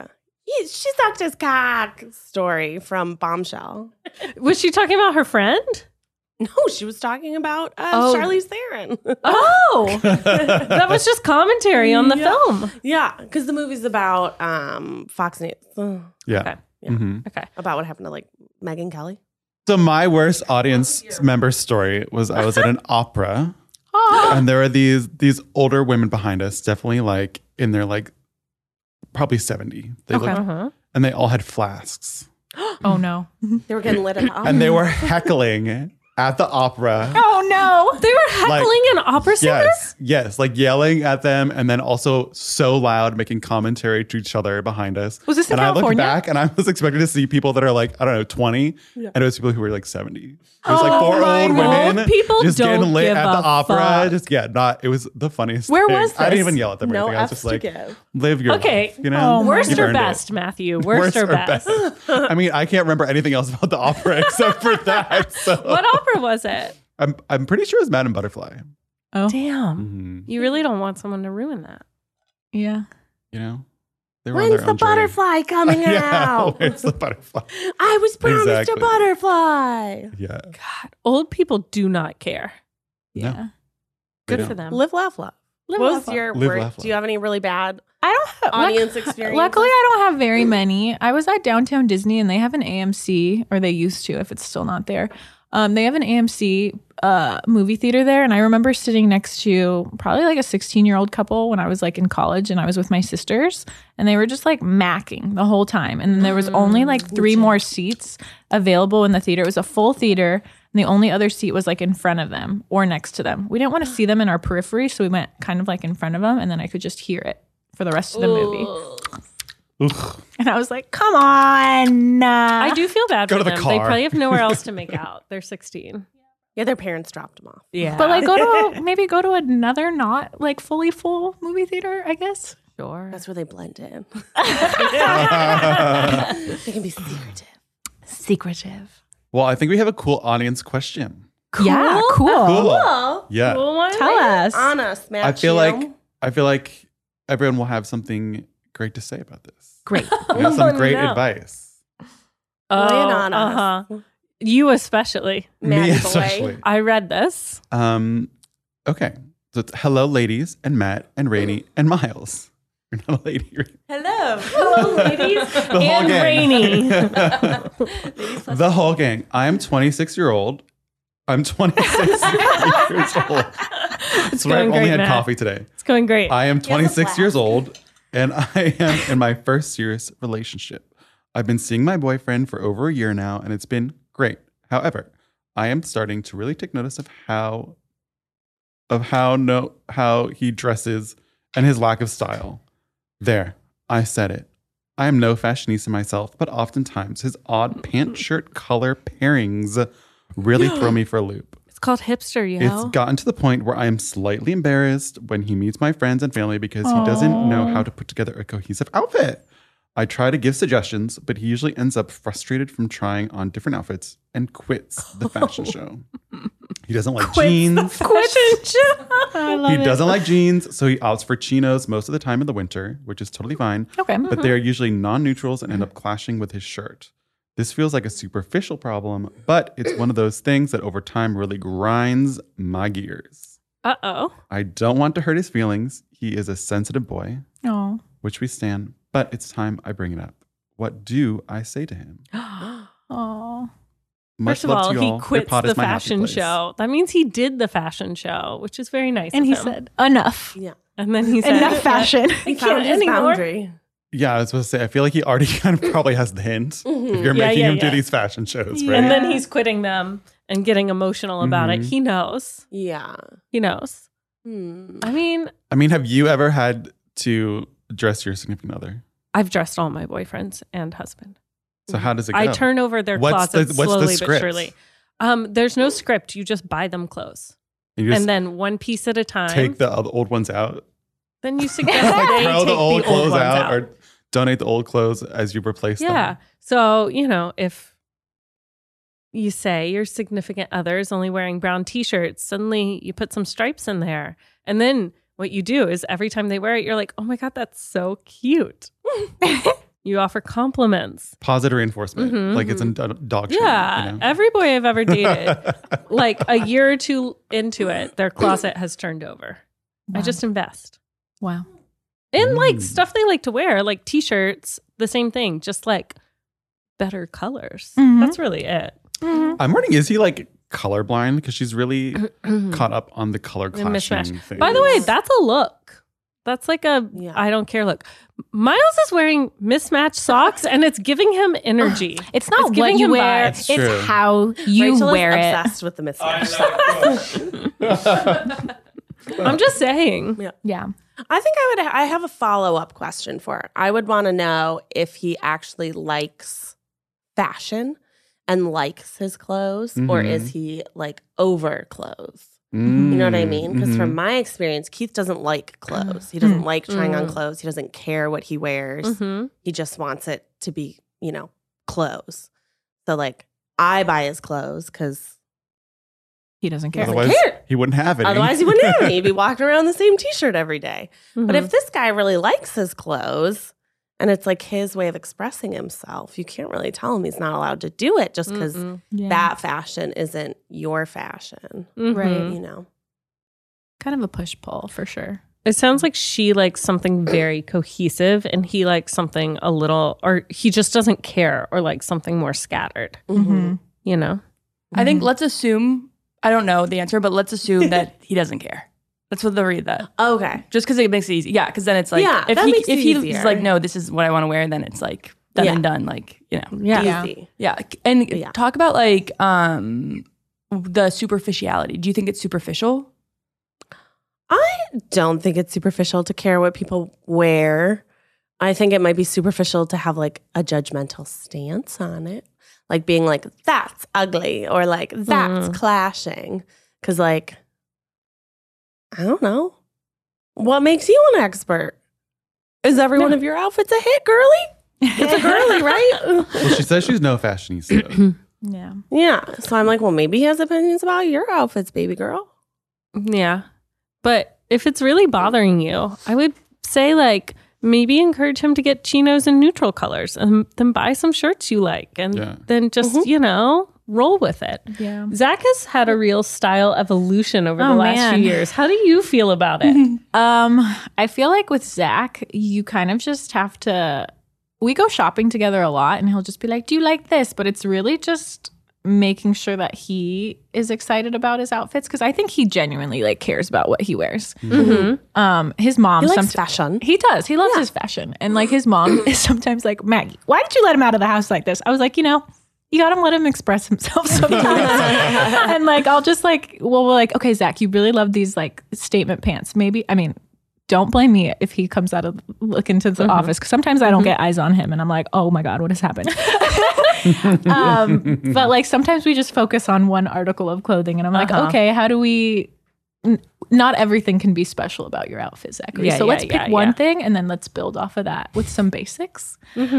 She sucked his cock story from Bombshell. Was she talking about her friend? No, she was talking about Oh. Charlize Theron. Oh, that was just commentary on the film. Yeah, because the movie's about Fox News. Yeah. Okay. Mhm. Okay. About what happened to like Megyn Kelly. So my worst audience member story was I was at an opera and there were these older women behind us, definitely like in their like probably 70. They Okay. looked, Uh-huh. and they all had flasks. Oh no. They were getting lit up. And they were heckling at the opera. Oh no. They were heckling an opera singer? Yes, like yelling at them and then also so loud making commentary to each other behind us. Was this in and I looked California? back and I was expecting to see people that are like, I don't know, 20. And it was people who were like 70. It was like Oh 4 my old God. women People just don't getting lit give at a the opera. fuck. Just it was the funniest Where thing. was I didn't this? even yell at them or No anything. I was F's just like, to give. live your Okay. life. You know? Oh, Worst You've or earned it. best, Matthew? Worst or best? I mean, I can't remember anything else about the opera except for that. So What opera was it? I'm pretty sure it was Madame Butterfly. Oh. Damn. Mhm. You really don't want someone to ruin that. Yeah. You know? They were on When's their the own journey. butterfly coming Yeah, out? where's the butterfly? I was promised Exactly. a butterfly. Yeah. God, old people do not care. No. Yeah. They Good don't. for them. Live, laugh, love. Live, What laugh, was your Live, work? laugh, Do you have any really bad I don't have audience experience? Luckily, I don't have very many. I was at Downtown Disney and they have an AMC, or they used to, if it's still not there. They have an AMC movie theater there. And I remember sitting next to probably like a 16-year-old couple when I was like in college and I was with my sisters. And they were just like macking the whole time. And then there was only like 3 more seats available in the theater. It was a full theater. And the only other seat was like in front of them or next to them. We didn't want to see them in our periphery. So we went kind of like in front of them. And then I could just hear it for the rest of the movie. Ugh. And I was like, come on. I do feel bad Go for to the them. They car. probably have nowhere else to make out. They're 16. Yeah, their parents dropped them off. Yeah. But like maybe go to another not like fully full movie theater, I guess. sure. That's where they blend in. They can be secretive. Secretive. Well, I think we have a cool audience question. Yeah, cool. Cool. Yeah. Cool one. Tell us. On us, Matt. I feel like everyone will have something great to say about this. Great. We have some Oh, great no. advice. Lay it on us. Uh-huh. You especially. Me Maddie boy. especially. I read this. Okay. So it's hello, ladies, and Matt, and Rainey, and Miles. You're not a lady. Hello. Hello, ladies. The whole And gang. Rainy. The whole gang. I am 26-year-old. I'm 26 years old. It's So I've going only great, had Matt. coffee today. It's going great. I am has a 26 years flask. old, and I am in my first serious relationship. I've been seeing my boyfriend for over a year now, and it's been great. However, I am starting to really take notice of how he dresses and his lack of style. There, I said it. I am no fashionista myself, but oftentimes his odd pant shirt color pairings really throw me for a loop. It's called hipster, yo. It's gotten to the point where I am slightly embarrassed when he meets my friends and family because he doesn't know how to put together a cohesive outfit. I try to give suggestions, but he usually ends up frustrated from trying on different outfits and quits the fashion show. He doesn't like jeans. He doesn't like jeans, so he opts for chinos most of the time in the winter, which is totally fine. Okay. But they are usually non-neutrals and end up clashing with his shirt. This feels like a superficial problem, but it's one of those things that over time really grinds my gears. Uh-oh. I don't want to hurt his feelings. He is a sensitive boy, Oh. which we stand, but it's time I bring it up. What do I say to him? Oh. Much First of love all, to you he all. Your quits pod the is my happy fashion place. show. That means he did the fashion show, which is very nice. And of he him. said, enough. Yeah. and then he said, Enough fashion. He can't found his anymore. boundary. Yeah, I was supposed to say, I feel like he already kind of probably has the hint. If you're Yeah, making yeah, him do yeah. these fashion shows, Yeah. right? And then he's quitting them and getting emotional about it. Mhm. He knows. Yeah. He knows. Hmm. I mean, have you ever had to dress your significant other? I've dressed all my boyfriends and husband. So how does it go? I turn over their What's the- closets what's the slowly but script? surely. There's no script. You just buy them clothes. And you just And then one piece at a time. take the old ones out? then you suggest that they Throw take the old clothes ones out or donate the old clothes as you replace Yeah. them? So, if you say your significant other is only wearing brown t-shirts, suddenly you put some stripes in there. And then what you do is every time they wear it, you're like, oh my God, that's so cute. You offer compliments. Positive reinforcement. Mhm. Like it's a dog treat. Yeah. You know? Every boy I've ever dated, like a year or two into it, their closet has turned over. I just invest. Wow. And like stuff they like to wear, like t-shirts, the same thing, just like better colors. Mhm. That's really it. I'm wondering, is he like colorblind? Because she's really caught up on the color The clashing mismatch. thing. By the way, that's a look. That's like a Yeah. I don't care look. Miles is wearing mismatched socks and it's giving him energy. It's not It's what giving you him wear. vibes. It's True. how you Rachel wear is it. obsessed with the mismatch. I'm just saying. Yeah. I think I have a follow-up question for her. I would want to know if he actually likes fashion and likes his clothes, or Mhm. is he like over clothes? Mm, You know what I mean? Because mhm. from my experience, Keith doesn't like clothes. He doesn't like trying on Mm. clothes. He doesn't care what he wears. Mhm. He just wants it to be, clothes. So like I buy his clothes because He doesn't care. Doesn't Otherwise, care. he wouldn't have it. otherwise he wouldn't have any. He'd be walking around in the same t-shirt every day. But Mhm. if this guy really likes his clothes And it's like his way of expressing himself. You can't really tell him he's not allowed to do it just because that fashion isn't your fashion. Right. You know? Kind of a push-pull for sure. It sounds like she likes something very cohesive and he likes something a little, or he just doesn't care, or like something more scattered, you know? I think let's assume, I don't know the answer, but let's assume that he doesn't care. Let's read that. Okay. Just because it makes it easy. Yeah, because then it's like, Yeah, if that makes it he's easier. like, no, this is what I want to wear, then it's like done and done. Like, you know. Yeah. Easy. Yeah. And talk about like the superficiality. Do you think it's superficial? I don't think it's superficial to care what people wear. I think it might be superficial to have like a judgmental stance on it. Like being like, that's ugly, or like, that's clashing. Because like, I don't know. What makes you an expert? Is every one of your outfits a hit, girly? It's a girly, right? Well, she says she's no fashionista. Yeah. Yeah. So I'm like, well, maybe he has opinions about your outfits, baby girl. Yeah. But if it's really bothering you, I would say like maybe encourage him to get chinos in neutral colors and then buy some shirts you like and then just, you know, roll with it. Yeah. Zach has had a real style evolution over the Oh, last man. few years. How do you feel about it? I feel like with Zach, you kind of just have to, we go shopping together a lot and he'll just be like, do you like this? But it's really just making sure that he is excited about his outfits, because I think he genuinely like cares about what he wears. His mom He likes sometimes fashion. he does. He loves his fashion. And like his mom is sometimes like, Maggie, why did you let him out of the house like this? I was like, you know, you got to let him express himself sometimes. And like, I'll just like, well, we're like, okay, Zach, you really love these like statement pants. Maybe, I mean, don't blame me if he comes out of look into the office, because sometimes I don't get eyes on him and I'm like, oh my God, what has happened? But like sometimes we just focus on one article of clothing and I'm like, okay, how do we, not everything can be special about your outfit, Zachary. Yeah, so yeah, let's pick yeah, one yeah. thing and then let's build off of that with some basics.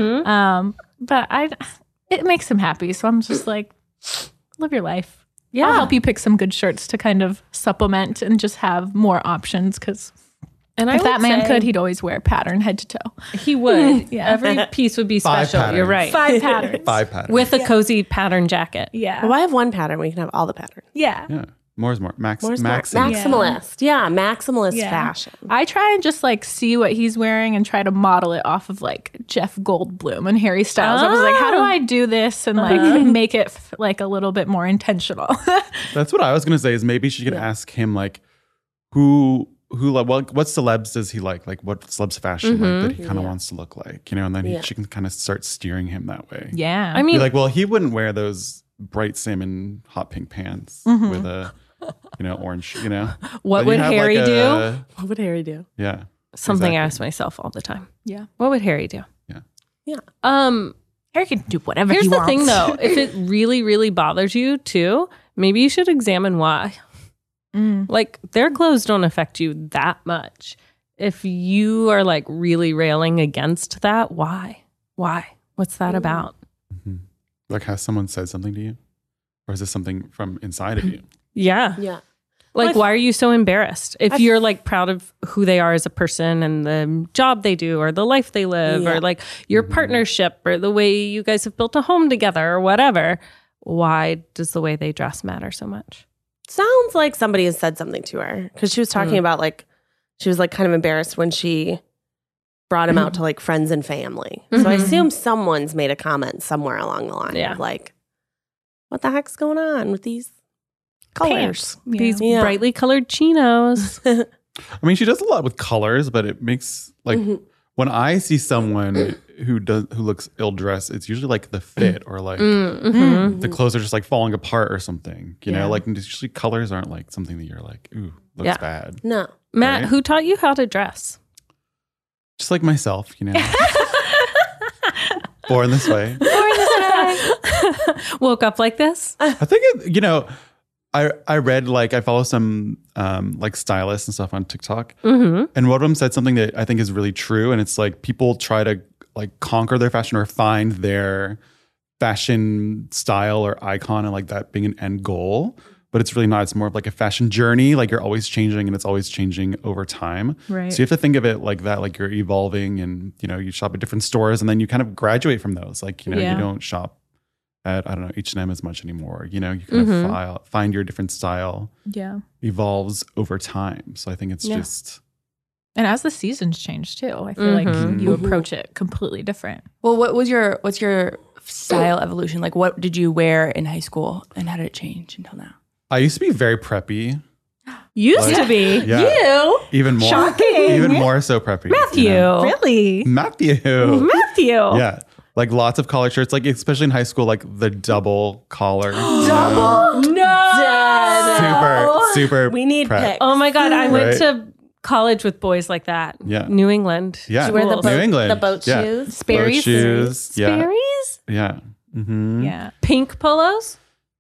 But it makes him happy. So I'm just like, live your life. Yeah. I'll help you pick some good shirts to kind of supplement and just have more options, because And if that man could, he'd always wear pattern head to toe. he would. Yeah. Every piece would be 5 special. You're patterns. right. 5 patterns. 5 patterns. With a cozy pattern jacket. Yeah. Well, I have one pattern. We can have all the patterns. Yeah. Yeah. More is more. More Maximalist. maximalist. Yeah, maximalist Yeah. fashion. I try and just like see what he's wearing and try to model it off of like Jeff Goldblum and Harry Styles. I was like, how do I do this and like make it like a little bit more intentional? That's what I was gonna say. Is maybe she could ask him like, who like what celebs does he like? Like what celebs fashion like that he kind of wants to look like, you know? And then she can kind of start steering him that way. Yeah. I Be mean, like, well, he wouldn't wear those bright salmon hot pink pants with a orange, you know. what But would you have, Harry like, do? What would Harry do? Yeah. Something I exactly. ask myself all the time. Yeah. What would Harry do? Yeah. Harry can do whatever Here's he the wants. thing though. If it really, really bothers you too, maybe you should examine why. Like their clothes don't affect you that much. If you are like really railing against that, why? What's that about? Like, has someone said something to you, or is this something from inside of you? Yeah. Yeah. Like, why are you so embarrassed? If you're like proud of who they are as a person and the job they do or the life they live or like your partnership or the way you guys have built a home together or whatever, why does the way they dress matter so much? Sounds like somebody has said something to her, because she was talking about like, she was like kind of embarrassed when she brought him out to like friends and family. So I assume someone's made a comment somewhere along the line of like, what the heck's going on with these colors? Yeah. These brightly colored chinos. I mean, she does a lot with colors, but it makes like when I see someone who looks ill dressed, it's usually like the fit or like the clothes are just like falling apart or something. You know, like usually colors aren't like something that you're like, ooh, looks bad. No. Matt, Right? who taught you how to dress? Just like myself, you know. Born this way. Woke up like this? I think you know, I read like I follow some like stylists and stuff on TikTok, and one of them said something that I think is really true, and it's like people try to like conquer their fashion or find their fashion style or icon and like that being an end goal. but it's really not. It's more of like a fashion journey. Like you're always changing and it's always changing over time. Right. So you have to think of it like that, like you're evolving and, you know, you shop at different stores and then you kind of graduate from those. Like, you know, Yeah. you don't shop at, I don't know, H&M as much anymore. You know, you kind of find your different style, Yeah. evolves over time. So I think it's Yeah. just, And as the seasons change too, I feel like you approach it completely different. Well, what's your style evolution? Like, what did you wear in high school, and how did it change until now? I used to be very preppy. Used to be. Yeah. You. Even more. Shocking. Even more so preppy. Matthew. you know? Really? Matthew. Matthew. Yeah. Like lots of collar shirts, like especially in high school, like the double collar. No. Super We need prep. pics. Oh my God. I went Right. to college with boys like that. Yeah. New England. Yeah. Did you wear the Schools. boat, New England. the boat Yeah. shoes? Boat Sperry's? shoes. Yeah. Sperry's? Yeah. Mm-hmm. Yeah. Pink polos?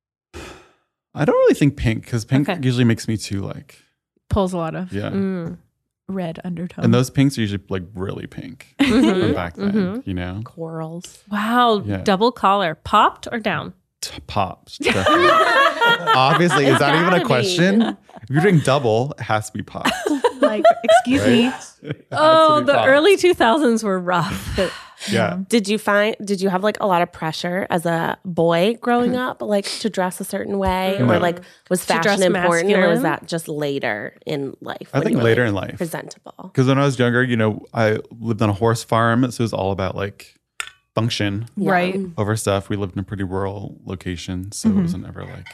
I don't really think pink because pink Okay. usually makes me too like, Pulls a lot of yeah. red undertone. And those pinks are usually like really pink from back then, you know? Corals. Wow. Yeah. Double collar. Popped or down? Pops. Definitely. Obviously, is that even gotta a be. question? If you're doing double, it has to be popped. like, excuse me. It has to Oh, be the popped. early 2000s were rough. Yeah. Did you have like a lot of pressure as a boy growing up, like to dress a certain way, or like was dress fashion important, or was masculine? that just later in life? I when think you were, later like, in life. presentable. Because when I was younger, you know, I lived on a horse farm. So it was all about like function Yeah. Right. over stuff. We lived in a pretty rural location. So it wasn't ever like,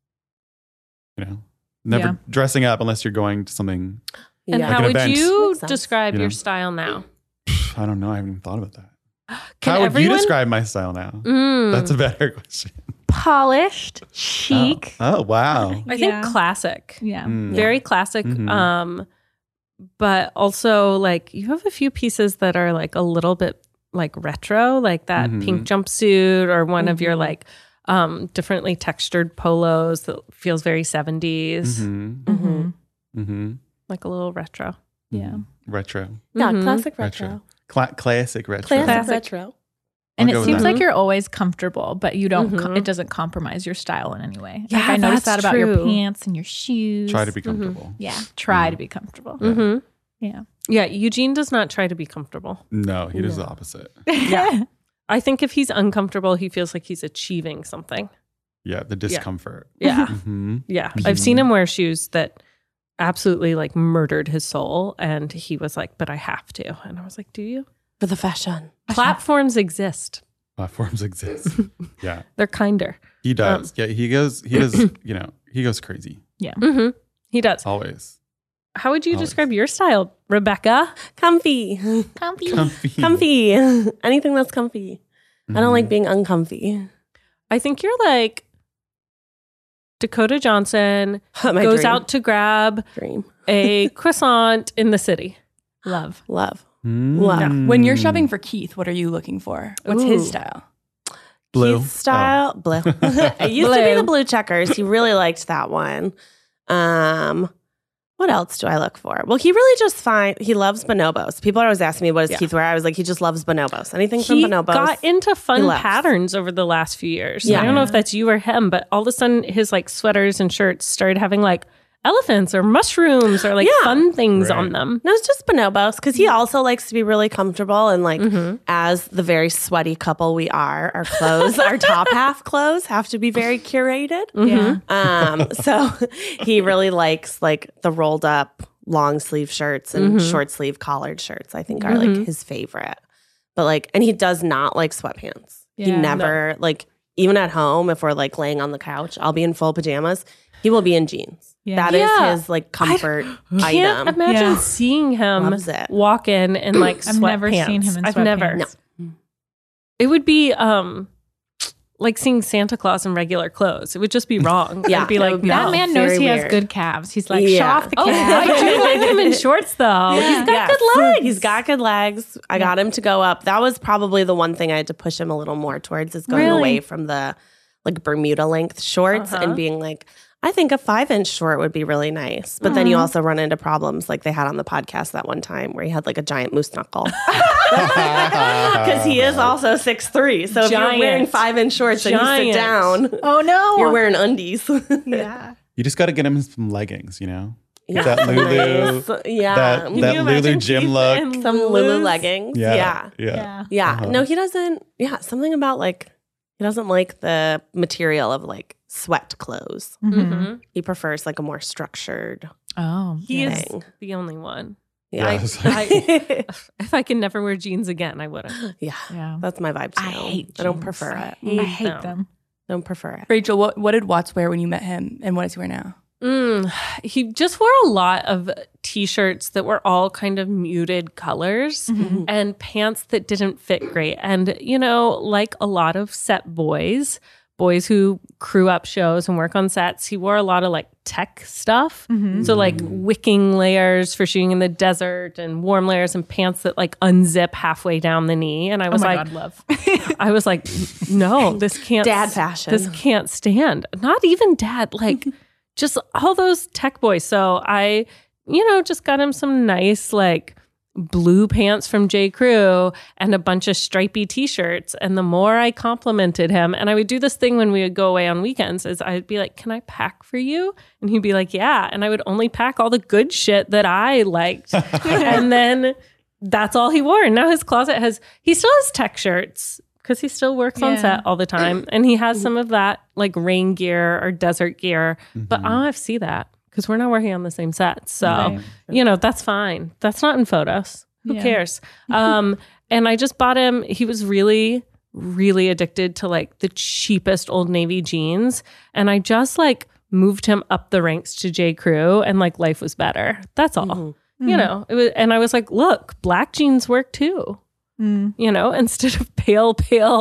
you know, never Yeah. dressing up unless you're going to something. And Yeah. how Like an would event. you Makes sense. describe You know? your style now? I don't know. I haven't even thought about that. Can How would everyone- you describe my style now? Mm. That's a better question. Polished, chic. Oh, wow. I think Yeah. classic. Yeah. Mm. Very classic. Mhm. But also like you have a few pieces that are like a little bit like retro, like that Mhm. pink jumpsuit or one of your like differently textured polos that feels very 70s, Mm-hmm. Mm-hmm. like a little retro. Yeah. Retro. Yeah, Mhm. classic Retro. retro. Classic retro. Classic Classic. retro. And I'll it go with seems that. like you're always comfortable, but you don't. Mhm. It doesn't compromise your style in any way. Yeah, like I noticed that's that about your true. pants and your shoes. Try to be comfortable. Yeah, try to be comfortable. Mm-hmm. Yeah. Yeah, Eugene does not try to be comfortable. No, he does the opposite. Yeah. I think if he's uncomfortable, he feels like he's achieving something. Yeah, the discomfort. Yeah. Mm-hmm. Yeah. I've seen him wear shoes that absolutely like murdered his soul. And he was like, but I have to. And I was like, do you? For the fashion. Platforms exist. Platforms exist. Yeah, They're kinder. he does. Yeah, he does. You know, he goes crazy Mm-hmm. He does. always. How would you Always. describe your style, Rebecca? Comfy. Comfy. Comfy. Comfy. Anything that's comfy. I don't like being uncomfy. I think you're like Dakota Johnson My goes dream. out to grab Dream. a croissant in the city. Love. Love. Mm. When you're shopping for Keith, what are you looking for? What's his Ooh. style? Blue. Keith's style. Blue. It used to be the blue checkers. He really liked that one. What else do I look for? Well, he really just he loves bonobos. People are always asking me, what does Keith wear? I was like, he just loves bonobos. Anything from He bonobos. got into fun loves. patterns over the last few years. Yeah. I don't know if that's you or him, but all of a sudden his like sweaters and shirts started having like elephants or mushrooms or like Yeah. fun things Right. on them. No, it's just bonobos because he also likes to be really comfortable and like as the very sweaty couple we are, our clothes, our top half clothes have to be very curated. Yeah. So he really likes like the rolled up long sleeve shirts and short sleeve collared shirts. I think are like his favorite. But like, and he does not like sweatpants. He Yeah. never like even at home if we're like laying on the couch, I'll be in full pajamas. He will be in jeans. Yeah. That is Yeah. his like comfort Can't item. imagine Yeah. seeing him Loves it. walk in like I've never seen him in I've never. sweatpants. It would be like seeing Santa Claus in regular clothes. It would just be wrong. Yeah, I'd be it like, would be no. That man knows very he has weird. good calves. He's like, show Yeah. off the Oh, calves. I do like him in shorts though. He's got Yes. good legs. He's got good legs. I got him to go up. That was probably the one thing I had to push him a little more towards is going Really? away from the like Bermuda length shorts and being like, I think a 5-inch short would be really nice. But then you also run into problems like they had on the podcast that one time where he had like a giant moose knuckle. Because he is also 6'3". So if you're wearing Giant. 5-inch shorts and you Giant. sit down, Oh no. you're wearing undies. Yeah. You just got to get him some leggings, you know? Yeah. That Lulu, Nice. Yeah. that Can you Lulu imagine gym Keith look. in Some Lulu Lulu's? leggings. Yeah. Yeah. Uh-huh. No, he doesn't. Yeah. Something about like, he doesn't like the material of like sweat clothes. Mhm. He prefers like a more structured Oh. He is thing. the only one. Yeah. Yes. If I could never wear jeans again, I wouldn't. Yeah. Yeah. That's my vibe too. I hate I don't jeans. prefer it. I hate No. them. Don't prefer it. Rachel, what did Watts wear when you met him, and what does he wear now? He just wore a lot of t-shirts that were all kind of muted colors and pants that didn't fit great. And, you know, like a lot of set boys who crew up shows and work on sets, he wore a lot of like tech stuff. So like wicking layers for shooting in the desert and warm layers and pants that like unzip halfway down the knee. And I was like, God, love. I was like, no, this can't. Dad fashion. This can't stand. Not even dad, like just all those tech boys. So I, you know, just got him some nice like blue pants from J. Crew and a bunch of stripy t-shirts. And the more I complimented him, and I would do this thing when we would go away on weekends, is I'd be like, can I pack for you? And he'd be like, yeah. And I would only pack all the good shit that I liked. And then that's all he wore. And now his closet he still has tech shirts because he still works on Yeah. set all the time. And he has some of that like rain gear or desert gear, but I don't have to see that because we're not working on the same set. So, Right. you know, that's fine. That's not in photos. Who Yeah. cares? And I just bought him, he was really, really addicted to like the cheapest Old Navy jeans. And I just like moved him up the ranks to J. Crew and like life was better. That's all. You know, it was, and I was like, look, black jeans work too. You know, instead of pale,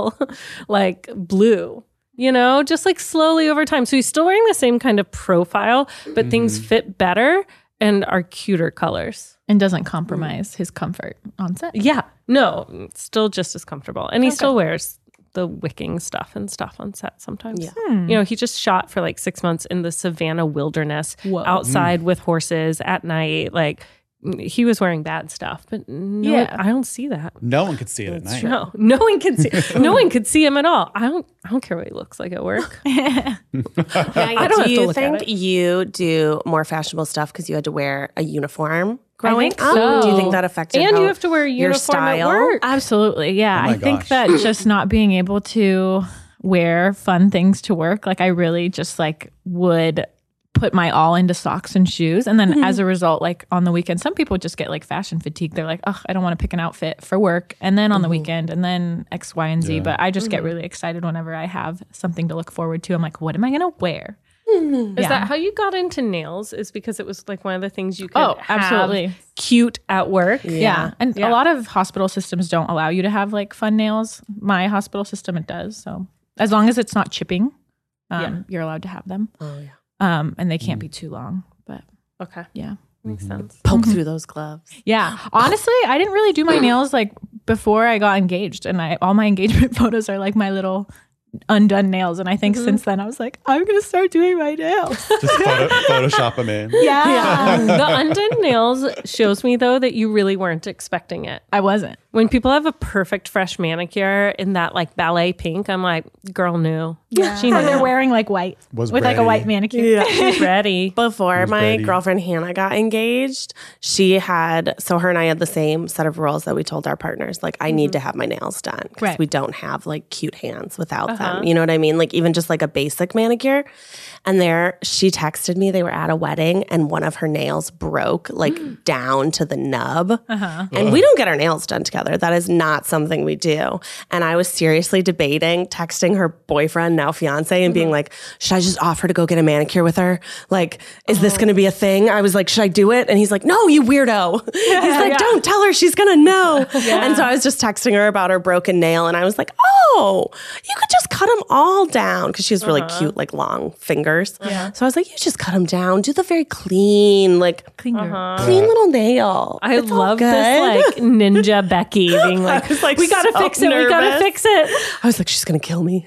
like blue, you know, just like slowly over time. So he's still wearing the same kind of profile, but things fit better and are cuter colors. And doesn't compromise his comfort on set. Yeah. No, it's still just as comfortable. And he still wears the wicking stuff and stuff on set sometimes. Yeah. You know, he just shot for like 6 months in the Savannah wilderness outside with horses at night. Like he was wearing bad stuff, but no, Yeah. I don't see that. No one could see it at night. No one can see. No one could see him at all. I don't care what he looks like at work. I don't have do to you look at think you do more fashionable stuff because you had to wear a uniform growing think up? so. Do you think that affected And how you have to wear a your uniform at style? work. Absolutely. Yeah. Oh my I think gosh. that just not being able to wear fun things to work, like I really just like would put my all into socks and shoes. And then as a result, like on the weekend, some people just get like fashion fatigue. They're like, oh, I don't want to pick an outfit for work. And then on the weekend and then X, Y, and Z. Yeah. But I just get really excited whenever I have something to look forward to. I'm like, what am I going to wear? Is that how you got into nails? Is because it was like one of the things you could Oh, have absolutely. cute at work? Yeah. And Yeah. a lot of hospital systems don't allow you to have like fun nails. My hospital system, it does. So as long as it's not chipping, you're allowed to have them. Oh yeah. And they can't be too long. But Okay. yeah. Makes sense. Poke through those gloves. Yeah. Honestly, I didn't really do my nails like before I got engaged. And all my engagement photos are like my little undone nails. And I think since then I was like, I'm going to start doing my nails. Just Photoshop them in. Yeah. The undone nails shows me though that you really weren't expecting it. I wasn't. When people have a perfect fresh manicure in that like ballet pink, I'm like, girl knew. Yeah. She Or knew. they're wearing like white Was with like a ready. white manicure. Yeah. She's ready. Before my ready. girlfriend Hannah got engaged, her and I had the same set of rules that we told our partners. Like, I need to have my nails done because Right. we don't have like cute hands without them. You know what I mean? Like, even just like a basic manicure. And she texted me, they were at a wedding and one of her nails broke like down to the nub. And we don't get our nails done together. That is not something we do. And I was seriously debating texting her boyfriend, now fiance, and being like, should I just offer to go get a manicure with her? Like, is this going to be a thing? I was like, should I do it? And he's like, no, you weirdo. He's like, don't tell her, she's going to know. And so I was just texting her about her broken nail. And I was like, oh, you could just cut them all down. Because she has really cute, like long fingers. So I was like, you just cut them down. Do the very clean, like Clean girl. clean little nail. I It's all love good. this like ninja Becky being like, was, like, we gotta so fix it. We gotta nervous. fix it. I was like, she's going to kill me.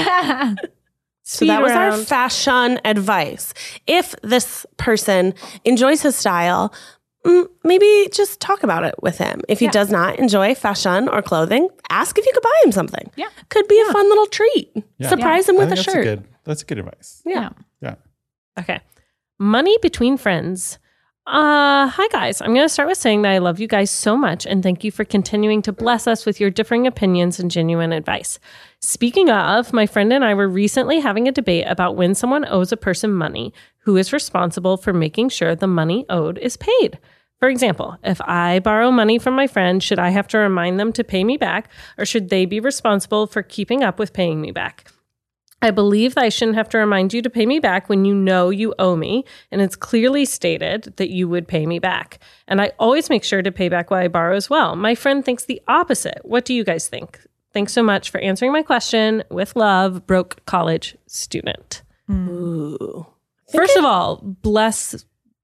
So Speed that was our round. fashion advice. If this person enjoys his style, maybe just talk about it with him. If he does not enjoy fashion or clothing, ask if you could buy him something. Yeah. Could be a fun little treat. Yeah. Surprise him I with a think shirt. That's good advice. Yeah. Yeah. Okay. Money between friends. Hi guys. I'm going to start with saying that I love you guys so much and thank you for continuing to bless us with your differing opinions and genuine advice. Speaking of, my friend and I were recently having a debate about when someone owes a person money, who is responsible for making sure the money owed is paid. For example, if I borrow money from my friend, should I have to remind them to pay me back, or should they be responsible for keeping up with paying me back? I believe that I shouldn't have to remind you to pay me back when you know you owe me, and it's clearly stated that you would pay me back. And I always make sure to pay back what I borrow as well. My friend thinks the opposite. What do you guys think? Thanks so much for answering my question. With love, broke college student. Ooh. First of all, bless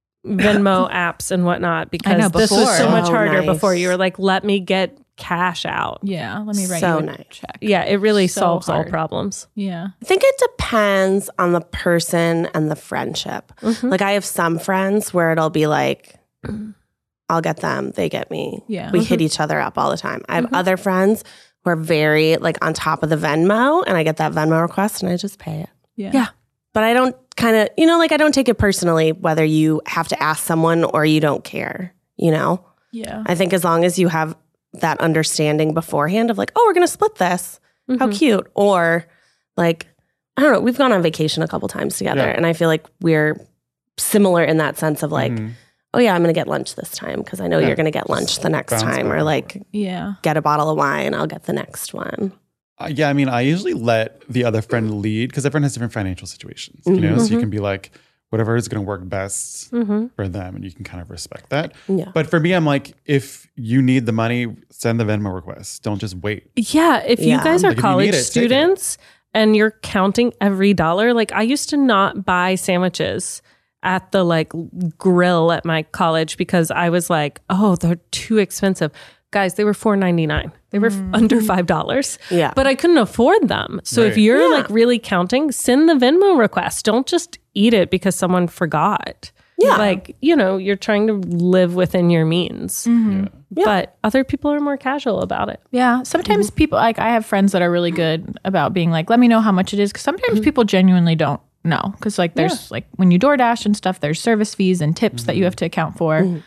Venmo apps and whatnot, because this was so much harder nice. before. You were like, let me get cash out. Yeah, let me write So you a nice. check. Yeah, it really So solves all hard. problems. Yeah. I think it depends on the person and the friendship. Like I have some friends where it'll be like, I'll get them, they get me. Yeah. We hit each other up all the time. I have other friends who are very like on top of the Venmo, and I get that Venmo request and I just pay it. Yeah. But I don't kind of, like I don't take it personally whether you have to ask someone or you don't care, Yeah. I think as long as you have that understanding beforehand of like, oh, we're going to split this. How cute. Or like, I don't know, we've gone on vacation a couple times together and I feel like we're similar in that sense of like, oh yeah, I'm going to get lunch this time because I know you're going to get lunch the next Bounce time, back or and like Yeah. get a bottle of wine, I'll get the next one. Yeah, I mean, I usually let the other friend lead because everyone has different financial situations, you know? So you can be like, whatever is going to work best for them, and you can kind of respect that. Yeah. But for me, I'm like, if you need the money, send the Venmo request. Don't just wait. Yeah, if you Yeah. guys are Like, if you need college it, take it. students and you're counting every dollar, like I used to not buy sandwiches at the like grill at my college because I was like, oh, they're too expensive. Guys, they were $4.99. They were under $5. Yeah. But I couldn't afford them. So if Right. you're like really counting, send the Venmo request. Don't just eat it because someone forgot. Yeah. Like, you're trying to live within your means. But other people are more casual about it. Yeah. Sometimes people, like, I have friends that are really good about being like, let me know how much it is. Because sometimes people genuinely don't know. Because, like, there's, like, when you DoorDash and stuff, there's service fees and tips that you have to account for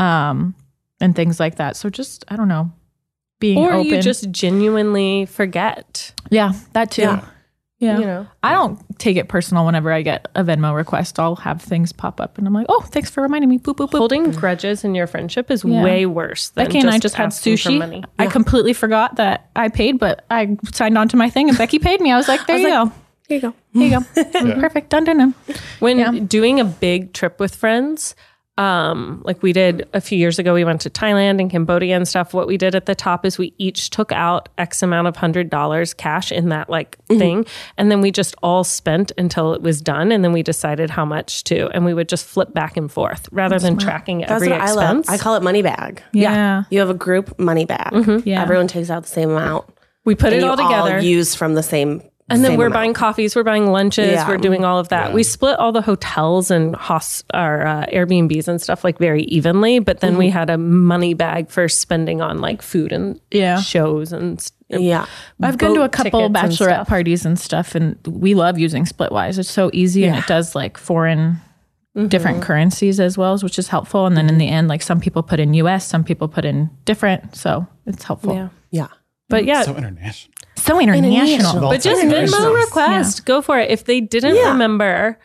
and things like that. So just, I don't know, being Or open. you just genuinely forget. Yeah, that too. Yeah. Yeah. I don't take it personal whenever I get a Venmo request. I'll have things pop up and I'm like, oh, thanks for reminding me. Boop, boop, boop. Holding grudges in your friendship is Yeah. way worse than Becky and I just had asking for sushi. money. I completely forgot that I paid, but I signed on to my thing and Becky paid me. I was like, there you go. Here you go. Here you go. Perfect. Done, done, done. When doing a big trip with friends, like we did a few years ago, we went to Thailand and Cambodia and stuff. What we did at the top is we each took out X amount of $100 cash in that like thing. And then we just all spent until it was done. And then we decided how much to, and we would just flip back and forth rather than tracking That's every what I love. expense. I call it money bag. Yeah. You have a group money bag. Yeah. Everyone takes out the same amount. We put And it you all together. use from the same. And then same we're amount. buying coffees, we're buying lunches, Yeah. we're doing all of that. Yeah. We split all the hotels and Airbnbs and stuff like very evenly, but then we had a money bag for spending on like food and Yeah. shows and Yeah. I've been to a boat couple tickets and bachelorette stuff. parties and stuff, and we love using Splitwise. It's so easy and it does like foreign different currencies as well, which is helpful. And then in the end, like some people put in US, some people put in different. So it's helpful. Yeah. Yeah. But yeah, So international. So international. but just Multi-generational. Venmo request, go for it. If they didn't remember,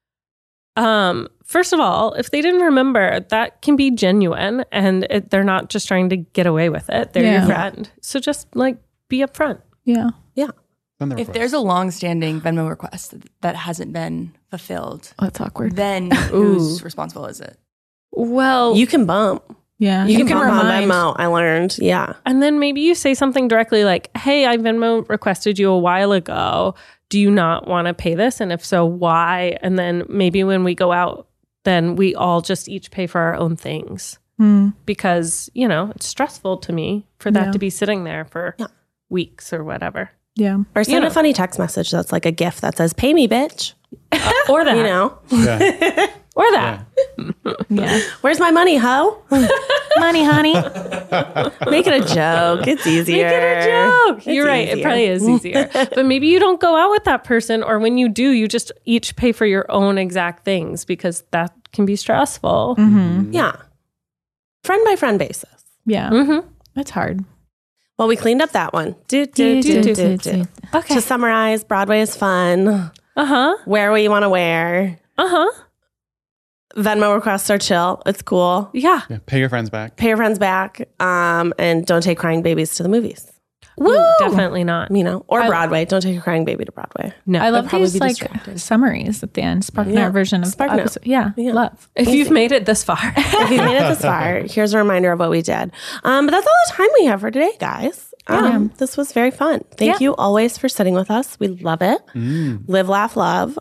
first of all, if they didn't remember, that can be genuine and they're not just trying to get away with it. They're your Yeah. friend. So just like be upfront. Yeah. Yeah. Send the If request. there's a long-standing Venmo request that hasn't been fulfilled, That's awkward. then whose responsible is it? Well, You can bump. Yeah. You can bump on remind. Venmo. I learned. Yeah. and then maybe you say something directly like, hey, I Venmo requested you a while ago. Do you not want to pay this? And if so, why? And then maybe when we go out, then we all just each pay for our own things. Because, it's stressful to me for that to be sitting there for weeks or whatever. Yeah. Or send a funny text message that's like a GIF that says, pay me, bitch. Or that. You know? Yeah. Or that. Yeah. Where's my money, ho? money, honey. Make it a joke. It's easier. Make it a joke. It's You're right. It easier. probably is easier. But maybe you don't go out with that person, or when you do, you just each pay for your own exact things because that can be stressful. Yeah. Friend by friend basis. Yeah. Mm-hmm. That's hard. Well, we cleaned up that one. Do. Okay. To summarize, Broadway is fun. Uh-huh. Wear what you want to wear. Uh-huh. Venmo requests are chill. It's cool. Yeah. Yeah, pay your friends back. Pay your friends back. And don't take crying babies to the movies. Woo! Definitely not. Or Broadway. Don't take a crying baby to Broadway. No. I love probably these be like distracting. summaries at the end. SparkNote Yeah. version of SparkNote. episode. Yeah. Yeah. Love. If you've made it this far. If you made it this far, here's a reminder of what we did. But that's all the time we have for today, guys. This was very fun. Thank you always for sitting with us. We love it. Live, laugh, love.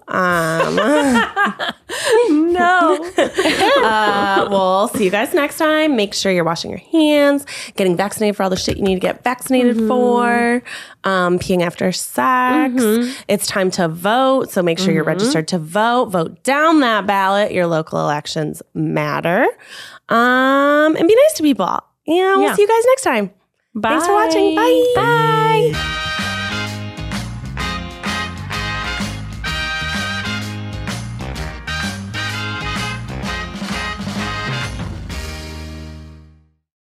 No. We'll see you guys next time. Make sure you're washing your hands, getting vaccinated for all the shit you need to get vaccinated for, peeing after sex. It's time to vote, so make sure you're registered to vote. Vote down that ballot. Your local elections matter. And be nice to people. And we'll see you guys next time. Bye. Thanks for watching. Bye. Bye.